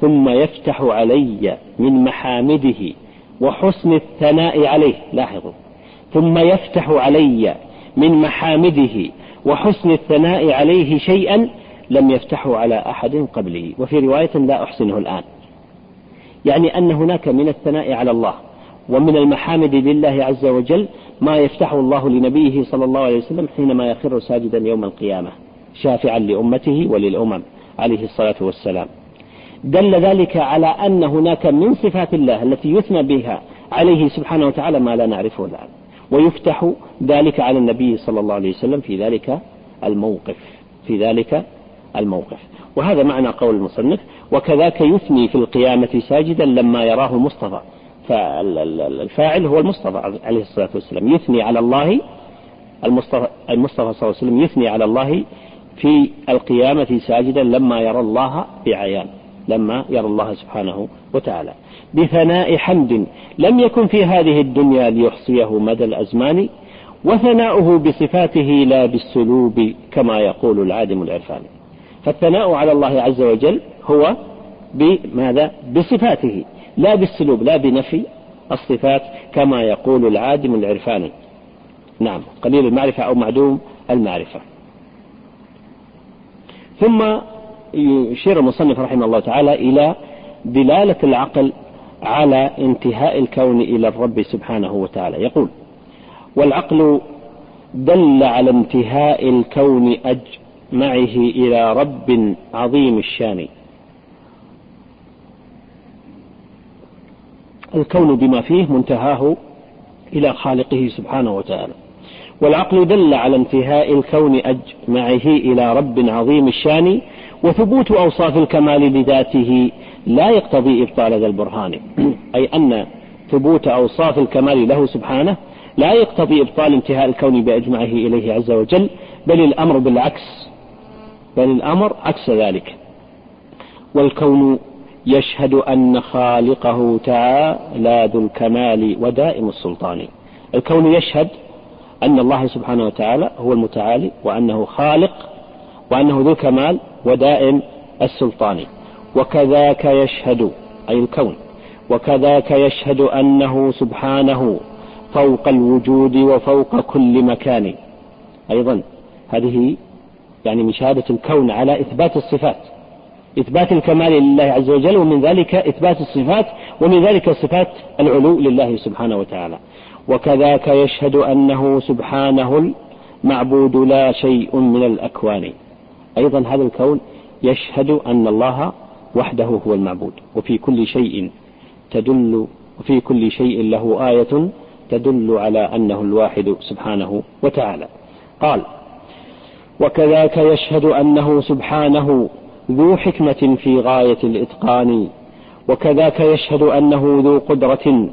ثم يفتح علي من محامده وحسن الثناء عليه، لاحظوا، ثم يفتح علي من محامده وحسن الثناء عليه شيئا لم يفتحه على أحد قبله، وفي رواية لا أحسنه الآن، يعني أن هناك من الثناء على الله ومن المحامد لله عز وجل ما يفتحه الله لنبيه صلى الله عليه وسلم حينما يخر ساجدا يوم القيامة شافعا لأمته وللأمم عليه الصلاة والسلام. دل ذلك على أن هناك من صفات الله التي يثنى بها عليه سبحانه وتعالى ما لا نعرفه الآن، ويفتح ذلك على النبي صلى الله عليه وسلم في ذلك الموقف في ذلك الموقف وهذا معنى قول المصنف: وكذاك يثني في القيامة ساجدا لما يراه المصطفى. فالفاعل هو المصطفى عليه الصلاة والسلام، يثني على الله، المصطفى, المصطفى صلى الله عليه وسلم يثني على الله في القيامة ساجدا لما يرى الله بعيان، لما يرى الله سبحانه وتعالى بثناء حمد لم يكن في هذه الدنيا ليحصيه مدى الأزمان، وثناؤه بصفاته لا بالسلوب كما يقول العادم العرفاني. فالثناء على الله عز وجل هو بماذا؟ بصفاته لا بالسلوب، لا بنفي الصفات كما يقول العادم العرفاني. نعم، قليل المعرفة أو معدوم المعرفة. ثم يشير المصنف رحمه الله تعالى إلى دلالة العقل على انتهاء الكون إلى الرب سبحانه وتعالى، يقول: والعقل دل على انتهاء الكون أجمعه إلى رب عظيم الشان. الكون بما فيه منتهاه إلى خالقه سبحانه وتعالى، والعقل دل على انتهاء الكون أجمعه إلى رب عظيم الشان، وثبوت أوصاف الكمال لذاته لا يقتضي إبطال ذا البرهان. أي أن ثبوت أوصاف الكمال له سبحانه لا يقتضي إبطال انتهاء الكون بأجمعه إليه عز وجل، بل الأمر بالعكس، بل الأمر عكس ذلك. والكون يشهد أن خالقه تعالى ذو الكمال ودائم السلطان. الكون يشهد أن الله سبحانه وتعالى هو المتعالي، وأنه خالق، وأنه ذو الكمال ودائم السلطان. وكذاك يشهد، أي الكون، وكذاك يشهد أنه سبحانه فوق الوجود وفوق كل مكان. أيضا هذه يعني مشاهدة الكون على إثبات الصفات، إثبات الكمال لله عز وجل، ومن ذلك إثبات الصفات، ومن ذلك صفات العلو لله سبحانه وتعالى. وكذاك يشهد أنه سبحانه المعبود لا شيء من الأكوان. أيضا هذا الكون يشهد أن الله وحده هو المعبود، وفي كل شيء تدل وفي كل شيء له آية تدل على أنه الواحد سبحانه وتعالى. قال: وكذاك يشهد أنه سبحانه ذو حكمة في غاية الإتقان، وكذاك يشهد أنه ذو قدرة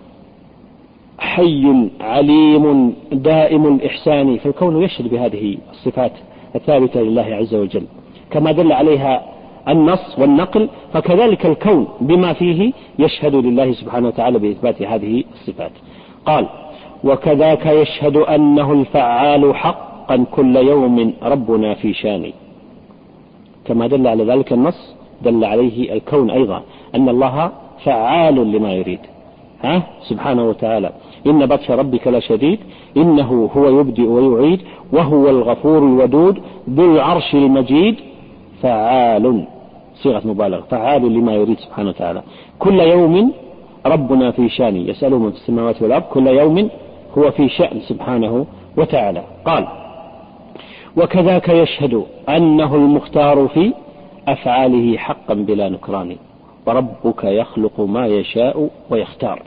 حي عليم دائم الإحسان. فالكون يشهد بهذه الصفات الثابتة لله عز وجل كما دل عليها النص والنقل، فكذلك الكون بما فيه يشهد لله سبحانه وتعالى بإثبات هذه الصفات. قال: وكذاك يشهد أنه الفعال حقا كل يوم ربنا في شان. كما دل على ذلك النص دل عليه الكون أيضا أن الله فعال لما يريد، ها سبحانه وتعالى: إن بطش ربك لشديد إنه هو يبدئ ويعيد وهو الغفور الودود ذو العرش المجيد فعال، صيغة مبالغة، فعال لما يريد سبحانه وتعالى. كل يوم ربنا في شان، يسأله من في السماوات والأرض، كل يوم هو في شأن سبحانه وتعالى. قال: وكذاك يشهد أنه المختار في أفعاله حقا بلا نكران، وربك يخلق ما يشاء ويختار.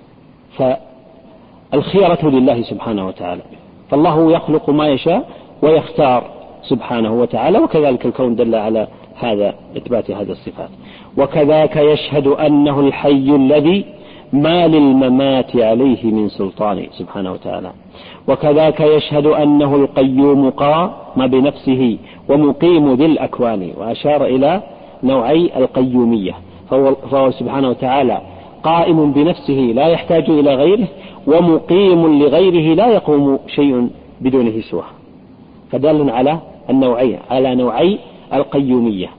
فالخيرة لله سبحانه وتعالى، فالله يخلق ما يشاء ويختار سبحانه وتعالى، وكذلك الكون دل على هذا إثبات هذه الصفات. وكذاك يشهد أنه الحي الذي ما للممات عليه من سلطان سبحانه وتعالى. وكذاك يشهد أنه القيوم قام بنفسه ومقيم ذي الأكوان، وأشار إلى نوعي القيومية، فهو, فهو سبحانه وتعالى قائم بنفسه لا يحتاج إلى غيره، ومقيم لغيره لا يقوم شيء بدونه سواه، فدل على النوعية، على نوعي القيومية،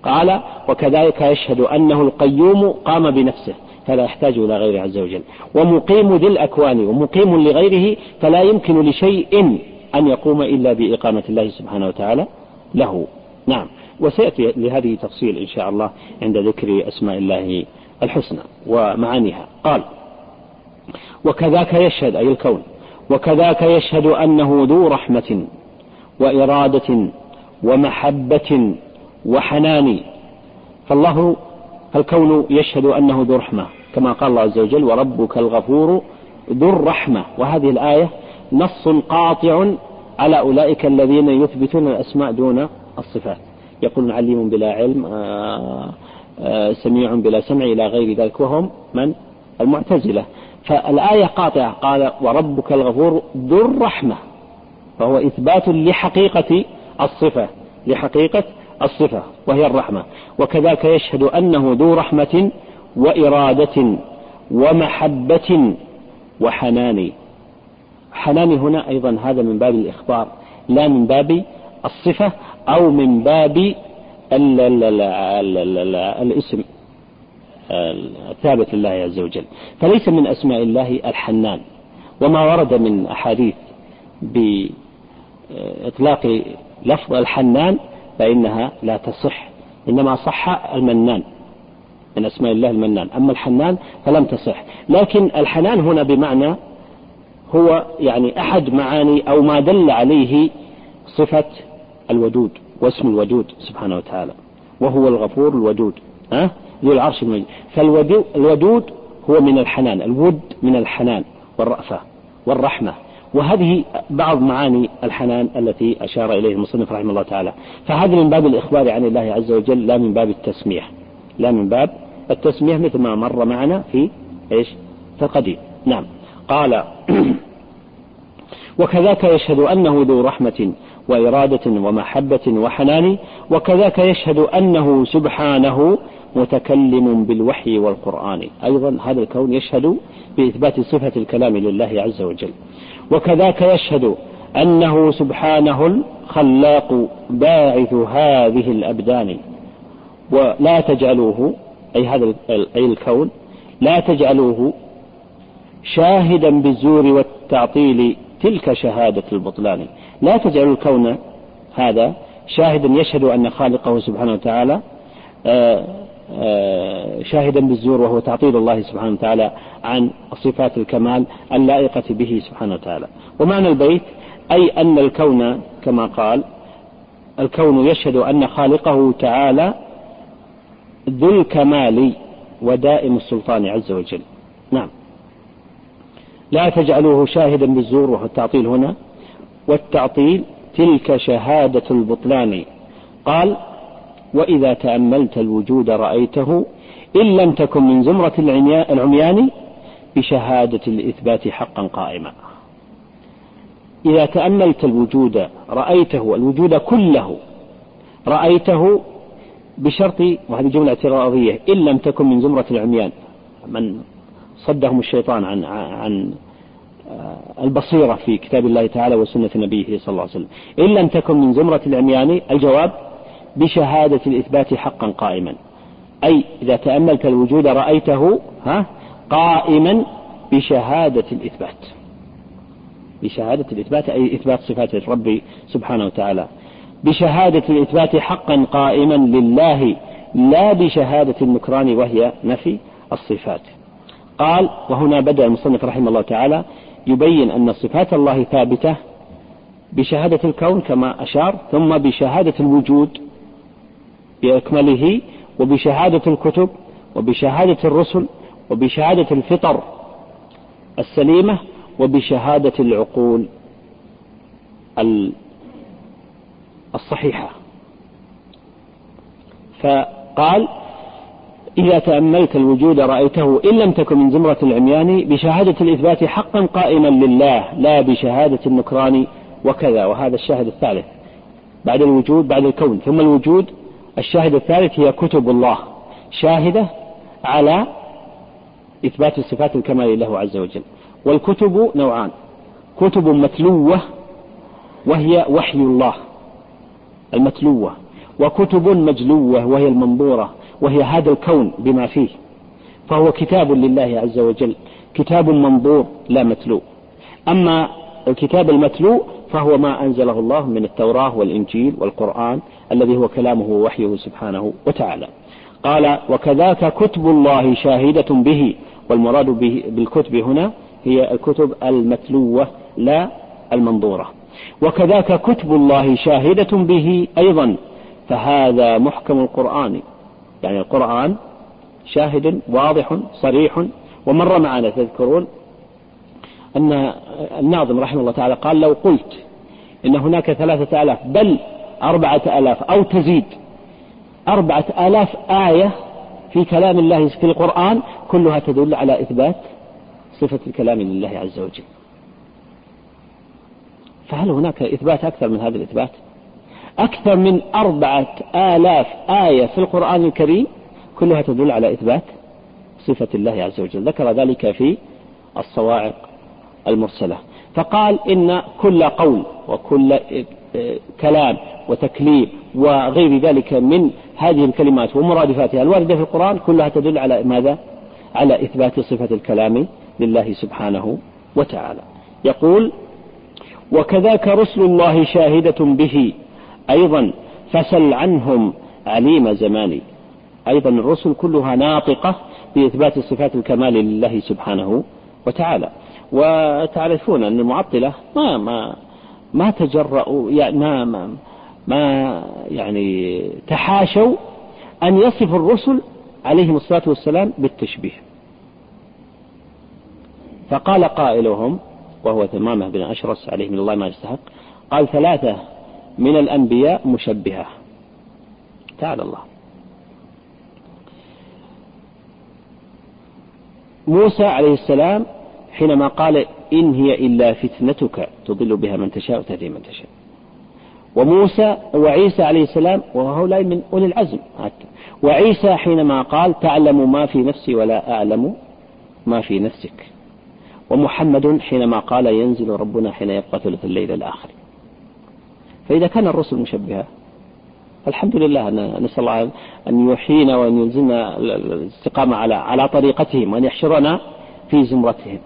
قال وكذلك يشهد أنه القيوم قام بنفسه فلا يحتاج إلى غيره عز وجل، ومقيم ذي الأكوان ومقيم لغيره فلا يمكن لشيء أن يقوم إلا بإقامة الله سبحانه وتعالى له. نعم. وسيأتي لهذه تفصيل إن شاء الله عند ذكر أسماء الله الحسنى ومعانيها. قال وكذاك يشهد أي الكون، وكذاك يشهد أنه ذو رحمة وإرادة ومحبة وحنان. فالله الكون يشهد أنه ذو رحمة كما قال الله عز وجل وربك الغفور ذو الرحمة، وهذه الآية نص قاطع على أولئك الذين يثبتون الأسماء دون الصفات، يقولون عليم بلا علم، آآ آآ سميع بلا سمع إلى غير ذلك، وهم من المعتزلة. فالآية قاطعة، قال وربك الغفور ذو الرحمة، فهو إثبات لحقيقة الصفة، لحقيقة الصفة وهي الرحمة. وكذلك يشهد أنه ذو رحمة وإرادة ومحبة وحنان. حنان هنا أيضا هذا من باب الإخبار لا من باب الصفة أو من باب ال ال ال ال ال ال الاسم الثابت لله عز وجل. فليس من أسماء الله الحنان، وما ورد من أحاديث بإطلاق لفظ الحنان فإنها لا تصح، إنما صح المنان، من أسماء الله المنان، أما الحنان فلم تصح. لكن الحنان هنا بمعنى هو يعني أحد معاني أو ما دل عليه صفة الودود واسم الودود سبحانه وتعالى، وهو الغفور الودود ها ذو العرش المجيد. فالودود هو من الحنان، الود من الحنان والرأفة والرحمة، وهذه بعض معاني الحنان التي أشار إليه المصنف رحمه الله تعالى. فهذا من باب الإخبار عن الله عز وجل لا من باب التسمية، لا من باب التسمية مثل ما مر معنا في إيش في القديم. نعم. قال وكذاك يشهد أنه ذو رحمة وإرادة ومحبة وحنان، وكذاك يشهد أنه سبحانه متكلم بالوحي والقرآن. أيضا هذا الكون يشهد بإثبات صفة الكلام لله عز وجل. وكذاك يشهد أنه سبحانه الخلاق باعث هذه الأبدان، ولا تجعلوه أي هذا أي الكون لا تجعلوه شاهدا بالزور والتعطيل تلك شهادة البطلان. لا تجعلوا الكون هذا شاهدا يشهد أن خالقه سبحانه وتعالى شاهدا بالزور، وهو تعطيل الله سبحانه وتعالى عن صفات الكمال اللائقة به سبحانه وتعالى. ومعنى البيت أي أن الكون كما قال الكون يشهد أن خالقه تعالى ذو الكمال ودائم السلطان عز وجل. نعم. لا تجعلوه شاهدا بالزور، وهو التعطيل هنا، والتعطيل تلك شهادة البطلان. قال وإذا تأملت الوجود رأيته إن لم تكن من زمرة العميان بشهادة الإثبات حقا قائما. إذا تأملت الوجود رأيته، الوجود كله رأيته بشرط، وهذه جملة اعتراضية، إن لم تكن من زمرة العميان، من صدهم الشيطان عن عن البصيرة في كتاب الله تعالى وسنة نبيه صلى الله عليه وسلم. إن لم تكن من زمرة العميان الجواب بشهادة الإثبات حقا قائما، أي إذا تأملت الوجود رأيته ها قائما بشهادة الإثبات، بشهادة الإثبات أي إثبات صفات الرب سبحانه وتعالى، بشهادة الإثبات حقا قائما لله، لا بشهادة النكران وهي نفي الصفات. قال وهنا بدأ المصنف رحمه الله تعالى يبين أن صفات الله ثابتة بشهادة الكون كما أشار، ثم بشهادة الوجود بأكمله، وبشهادة الكتب، وبشهادة الرسل، وبشهادة الفطر السليمة، وبشهادة العقول الصحيحة. فقال إذا تأملت الوجود رأيته إن لم تكن من زمرة العميان بشهادة الإثبات حقا قائما لله، لا بشهادة النكران وكذا. وهذا الشاهد الثالث بعد الوجود، بعد الكون ثم الوجود. الشاهد الثالث هي كتب الله شاهدة على إثبات الصفات الكمال له عز وجل. والكتب نوعان، كتب متلوة وهي وحي الله المتلوة، وكتب مجلوة وهي المنظورة، وهي هذا الكون بما فيه، فهو كتاب لله عز وجل، كتاب منظور لا متلو. أما الكتاب المتلو فهو ما أنزله الله من التوراة والإنجيل والقرآن الذي هو كلامه ووحيه سبحانه وتعالى. قال وكذاك كتب الله شاهدة به، والمراد به بالكتب هنا هي الكتب المتلوة لا المنظورة. وكذاك كتب الله شاهدة به أيضا، فهذا محكم القرآن، يعني القرآن شاهد واضح صريح. ومر معنا تذكرون أن الناظم رحمه الله تعالى قال لو قلت إن هناك ثلاثة آلاف بل أربعة آلاف أو تزيد أربعة آلاف آية في كلام الله في القرآن كلها تدل على إثبات صفة الكلام لله عز وجل، فهل هناك إثبات أكثر من هذا الإثبات؟ أكثر من أربعة آلاف آية في القرآن الكريم كلها تدل على إثبات صفة الله عز وجل، ذكر ذلك في الصواعق المرسلة، فقال إن كل قول وكل كلام وتكليم وغير ذلك من هذه الكلمات ومرادفاتها الواردة في القرآن كلها تدل على ماذا؟ على إثبات صفة الكلام لله سبحانه وتعالى. يقول وكذاك رسل الله شاهدة به أيضا، فسل عنهم عليم زماني. أيضا الرسل كلها ناطقة بإثبات صفات الكمال لله سبحانه وتعالى. وتعرفون أن المعطلة ما ما ما تجرؤوا يعني ما ما, ما يعني تحاشوا أن يصف الرسل عليهم الصلاة والسلام بالتشبيه. فقال قائلهم وهو ثمامة بن أشرس عليه من الله ما يستحق، قال ثلاثة من الأنبياء مشبهة. تعالى الله. موسى عليه السلام حينما قال إن هي إلا فتنتك تضل بها من تشاء وتهدي من تشاء. وموسى وعيسى عليه السلام وهؤلاء من أولي العزم. وعيسى حينما قال تعلم ما في نفسي ولا أعلم ما في نفسك. ومحمد حينما قال ينزل ربنا حين يبقى ثلث الليل الآخر. فإذا كان الرسل مشبهة الحمد لله، نسأل الله أن يحيينا وأن يلزمنا الاستقامة على على طريقتهم وأن يحشرنا في زمرتهم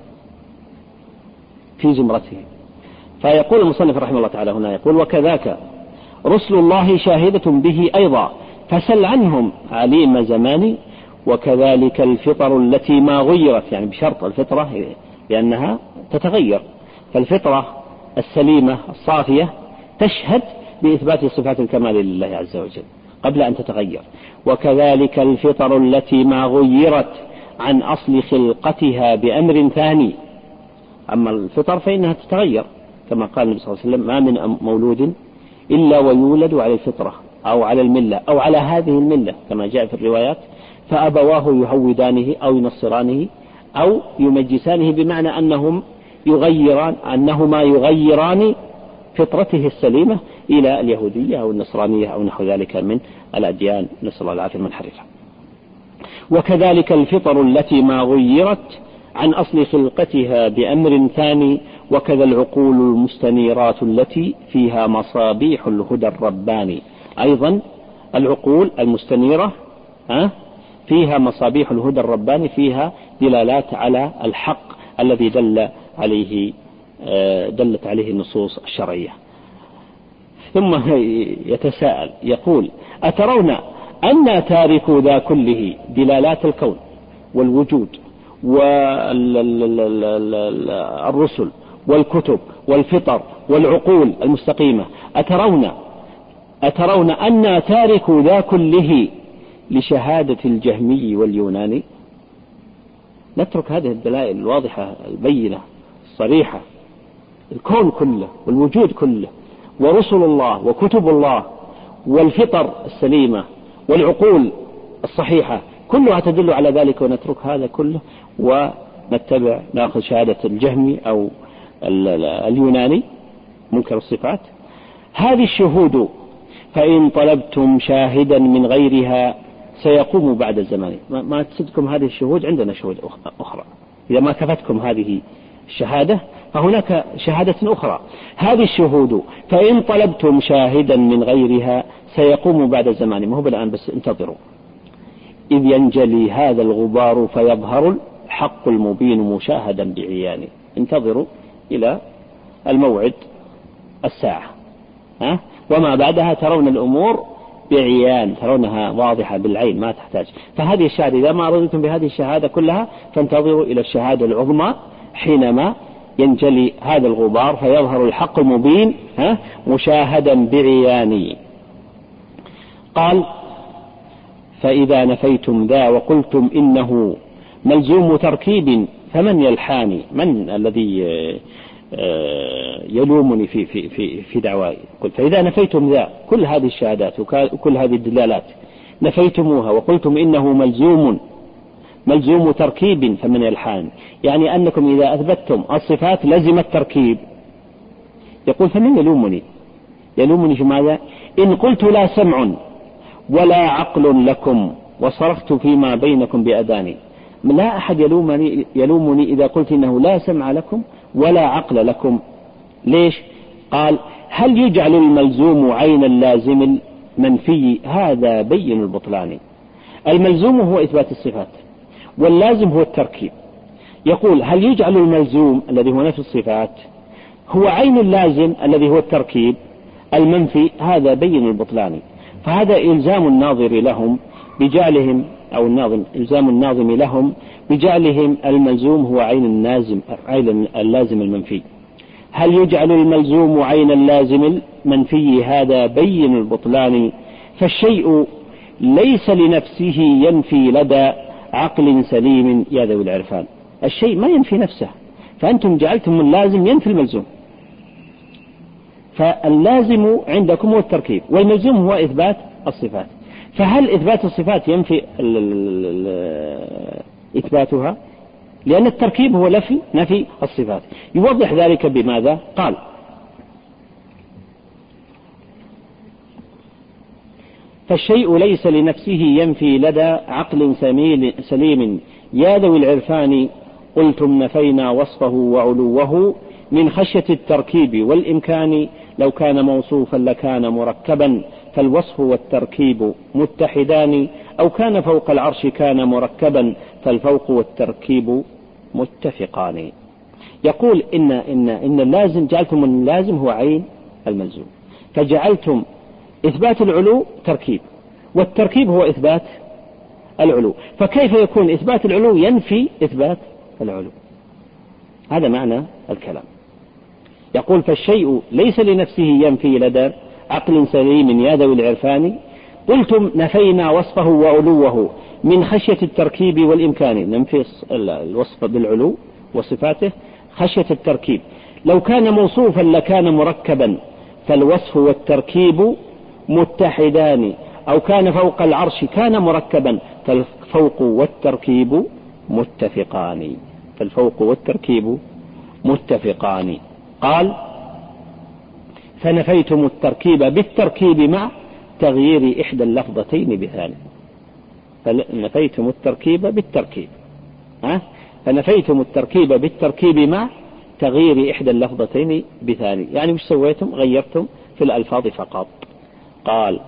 في زمرتهم. فيقول المصنف رحمه الله تعالى هنا يقول وكذاك رسل الله شاهدة به أيضا، فسل عنهم عليم زمان. وكذلك الفطر التي ما غيرت، يعني بشرط الفطرة لأنها تتغير، فالفطرة السليمة الصافية تشهد بإثبات صفات الكمال لله عز وجل قبل أن تتغير. وكذلك الفطر التي ما غيرت عن أصل خلقتها بأمر ثاني. أما الفطر فإنها تتغير كما قال النبي صلى الله عليه وسلم ما من مولود إلا ويولد على الفطرة أو على الملة أو على هذه الملة كما جاء في الروايات، فأبواه يهودانه أو ينصرانه أو يمجسانه، بمعنى أنهم يغيران أنهما يغيران فطرته السليمة إلى اليهودية أو النصرانية أو نحو ذلك من الأديان، نسأل الله العافية المنحرفة. وكذلك الفطر التي ما غيرت عن أصل خلقتها بأمر ثاني. وكذا العقول المستنيرات التي فيها مصابيح الهدى الرباني. أيضا العقول المستنيرة فيها مصابيح الهدى الرباني، فيها دلالات على الحق الذي دل عليه دلت عليه النصوص الشرعية. ثم يتساءل يقول أترون أن تاركوا ذا كله دلالات الكون والوجود والرسل والكتب والفطر والعقول المستقيمة، أترون أترون أن تاركوا ذا كله لشهادة الجهمي واليوناني؟ نترك هذه الدلائل الواضحة البينة الصريحة، الكون كله والوجود كله ورسل الله وكتب الله والفطر السليمة والعقول الصحيحة كلها تدل على ذلك، ونترك هذا كله ونتبع نأخذ شهادة الجهمي أو اليوناني منكر الصفات. هذه الشهود فإن طلبتم شاهدا من غيرها سيقوم بعد الزمان. ما تسدكم هذه الشهود، عندنا شهود أخرى. إذا ما كفتكم هذه الشهادة فهناك شهادة أخرى. هذه الشهود فإن طلبتم شاهدا من غيرها سيقوم بعد زمان، ما هو بالآن بس انتظروا، إذ ينجلي هذا الغبار فيظهر الحق المبين مشاهدا بعيانه. انتظروا إلى الموعد الساعة، ها؟ وما بعدها ترون الأمور بعيان، ترونها واضحة بالعين ما تحتاج. فهذه الشهادة إذا ما رضيتم بهذه الشهادة كلها فانتظروا إلى الشهادة العظمى حينما ينجلي هذا الغبار فيظهر الحق المبين، ها؟ مشاهدا بعيانه. قال فإذا نفيتم ذا وقلتم إنه ملزوم تركيب فمن يلحاني، من الذي يلومني في في في في دعواي؟ قل فإذا نفيتم ذا، كل هذه الشهادات وكل هذه الدلالات نفيتموها وقلتم إنه ملزوم ملزوم تركيب فمن يلحان، يعني أنكم إذا أثبتتم الصفات لزم التركيب. يقول فمن يلومني؟ يلومني في ماذا؟ إن قلت لا سمع ولا عقل لكم وصرفت فيما بينكم بأذاني. لا أحد يلومني يلومني إذا قلت إنه لا سمع لكم ولا عقل لكم. ليش؟ قال هل يجعل الملزوم عين اللازم المنفي؟ هذا بين البطلان. الملزوم هو إثبات الصفات واللازم هو التركيب. يقول هل يجعل الملزوم الذي هو نفي الصفات هو عين اللازم الذي هو التركيب المنفي؟ هذا بين البطلان. فهذا إلزام الناظر لهم بجعلهم أو الناظم إلزام الناظم لهم بجعلهم الملزوم هو عين النازم عين اللازم المنفي. هل يجعل الملزوم عين اللازم المنفي؟ هذا بين البطلان. فالشيء ليس لنفسه ينفي لدى عقل سليم يا ذوي العرفان. الشيء ما ينفي نفسه، فأنتم جعلتم اللازم ينفي الملزوم. فاللازم عندكم هو التركيب والملزوم هو إثبات الصفات. فهل إثبات الصفات ينفي إثباتها؟ لأن التركيب هو نفي نفي الصفات. يوضح ذلك بماذا؟ قال فالشيء ليس لنفسه ينفي لدى عقل سليم يا ذوي العرفان قلتم نفينا وصفه وعلوه من خشية التركيب والإمكان لو كان موصوفا لكان مركبا فالوصف والتركيب متحدان أو كان فوق العرش كان مركبا فالفوق والتركيب متفقان. يقول إن, إن, إن اللازم جعلتم اللازم هو عين الملزوم، فجعلتم إثبات العلو تركيب والتركيب هو إثبات العلو، فكيف يكون إثبات العلو ينفي إثبات العلو؟ هذا معنى الكلام. يقول فالشيء ليس لنفسه ينفي لدى عقل سليم يا ذوي العرفان قلتم نفينا وصفه وعلوه من خشية التركيب والإمكان. ننفي الوصف بالعلو وصفاته خشية التركيب. لو كان موصوفا لكان مركبا فالوصف والتركيب متحدان أو كان فوق العرش كان مركبا فالفوق والتركيب متفقان فالفوق والتركيب متفقان. قال فنفيتم التركيب بالتركيب مع تغيير إحدى اللفظتين بثاني. فنفيتم التركيب بالتركيب ها؟ فنفيتم التركيب بالتركيب مع تغيير إحدى اللفظتين بثاني. يعني مش سويتم؟ غيرتم في الألفاظ فقط. قال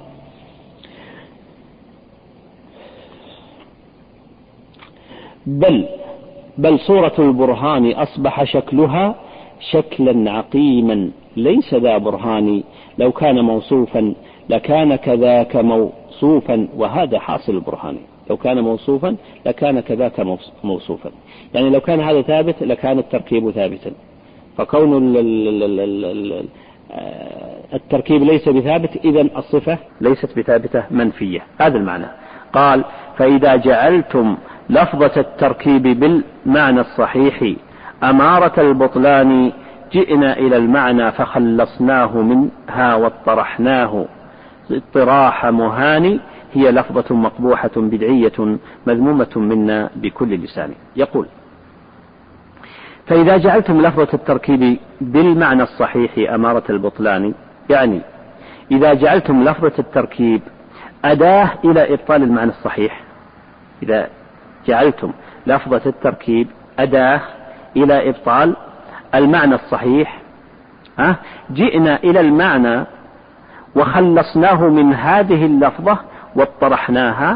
بل بل صورة البرهان أصبح شكلها شكلا عقيما ليس ذا برهان لو كان موصوفا لكان كذاك موصوفا وهذا حاصل البرهان. لو كان موصوفا لكان كذاك موصوفا، يعني لو كان هذا ثابت لكان التركيب ثابتا. فكون التركيب ليس بثابت إذن الصفة ليست بثابتة منفية. هذا المعنى. قال فإذا جعلتم لفظة التركيب بالمعنى الصحيح أمارة البطلان جئنا إلى المعنى فخلصناه منها واطرحناه اطراح مهان هي لفظة مقبوحة بدعية مذمومة منا بكل لسان. يقول فإذا جعلتم لفظة التركيب بالمعنى الصحيح أمارة البطلان، يعني إذا جعلتم لفظة التركيب أداة إلى إبطال المعنى الصحيح، إذا جعلتم لفظة التركيب أداة إلى إبطال المعنى الصحيح ها جئنا إلى المعنى وخلصناه من هذه اللفظة واطرحناها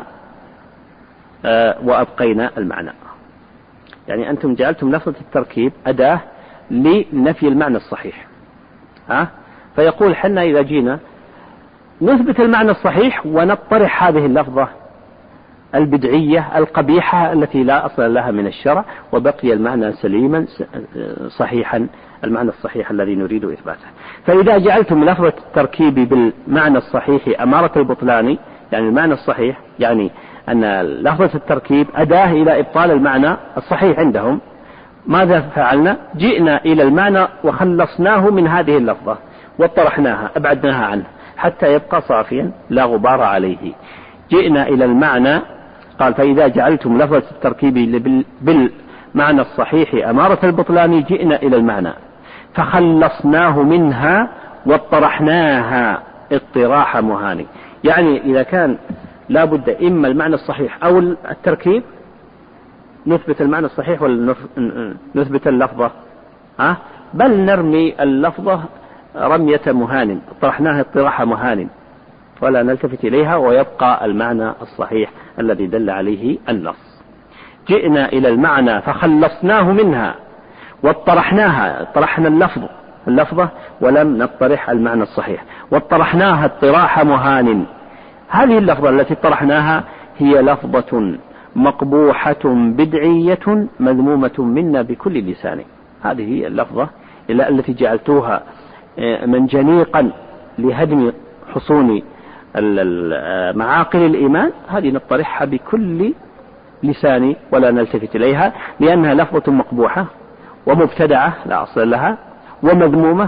وأبقينا المعنى. يعني أنتم جعلتم لفظة التركيب أداة لنفي المعنى الصحيح ها فيقول حنا إذا جينا نثبت المعنى الصحيح ونطرح هذه اللفظة البدعية القبيحة التي لا أصل لها من الشرع وبقي المعنى سليما صحيحا المعنى الصحيح الذي نريد إثباته. فإذا جعلتم لفظة التركيب بالمعنى الصحيح أمارة البطلان يعني المعنى الصحيح يعني أن لفظة التركيب أداة إلى إبطال المعنى الصحيح عندهم ماذا فعلنا؟ جئنا إلى المعنى وخلصناه من هذه اللفظة وطرحناها أبعدناها عنه حتى يبقى صافيا لا غبار عليه. جئنا إلى المعنى قال فإذا جعلتم لفظة التركيب بالمعنى الصحيح أمارة البطلان جئنا إلى المعنى فخلصناه منها واطرحناها اطراح مهاني. يعني إذا كان لا بد إما المعنى الصحيح أو التركيب نثبت المعنى الصحيح ولا نثبت اللفظة ها؟ بل نرمي اللفظة رمية مهان طرحناها اطراح مهان ولا نلتفت إليها ويبقى المعنى الصحيح الذي دل عليه النص. جئنا إلى المعنى فخلصناه منها واطرحناها طرحنا اللفظ اللفظة ولم نطرح المعنى الصحيح واطرحناها اطراح مهان. هذه اللفظة التي طرحناها هي لفظة مقبوحة بدعية مذمومة منا بكل لسان. هذه هي اللفظة التي جعلتوها منجنيقا لهدم حصون معاقل الإيمان هذه نطرحها بكل لسان ولا نلتفت إليها لأنها لفظة مقبوحة ومبتدعة لا أصل لها ومذمومة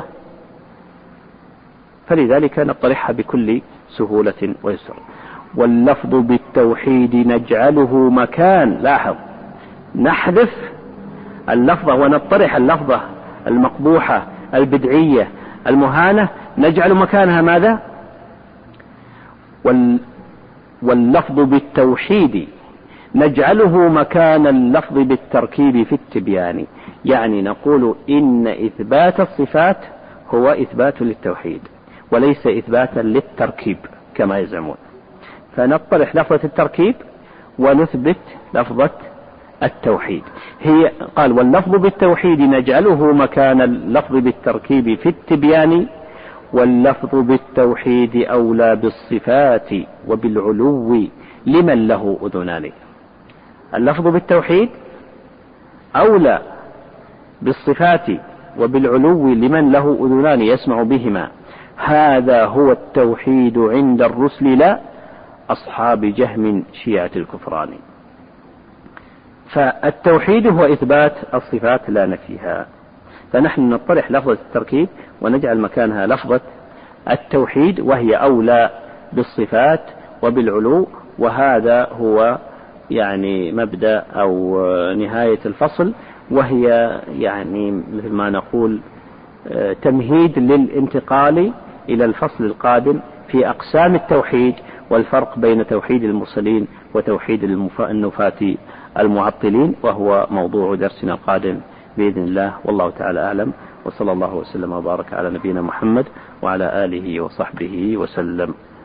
فلذلك نطرحها بكل سهولة ويسر. واللفظ بالتوحيد نجعله مكان لاحظ نحذف اللفظة ونطرح اللفظة المقبوحة البدعية المهانة نجعل مكانها ماذا؟ واللفظ بالتوحيد نجعله مكان اللفظ بالتركيب في التبيان. يعني نقول إن إثبات الصفات هو إثبات للتوحيد وليس إثباتا للتركيب كما يزعمون فنطرح لفظة التركيب ونثبت لفظة التوحيد. هي قال واللفظ بالتوحيد نجعله مكان اللفظ بالتركيب في التبيان واللفظ بالتوحيد أولى بالصفات وبالعلو لمن له أذنان. اللفظ بالتوحيد أولى بالصفات وبالعلو لمن له أذنان يسمع بهما. هذا هو التوحيد عند الرسل لا أصحاب جهم شيعة الكفران. فالتوحيد هو إثبات الصفات لا نفيها فنحن نطرح لفظة التركيب ونجعل مكانها لفظة التوحيد وهي أولى بالصفات وبالعلو. وهذا هو يعني مبدأ أو نهاية الفصل وهي يعني مثل ما نقول تمهيد للانتقال إلى الفصل القادم في أقسام التوحيد والفرق بين توحيد المرسلين وتوحيد النفاة المعطلين وهو موضوع درسنا القادم بإذن الله والله تعالى أعلم وصلى الله وسلم وبارك على نبينا محمد وعلى آله وصحبه وسلم.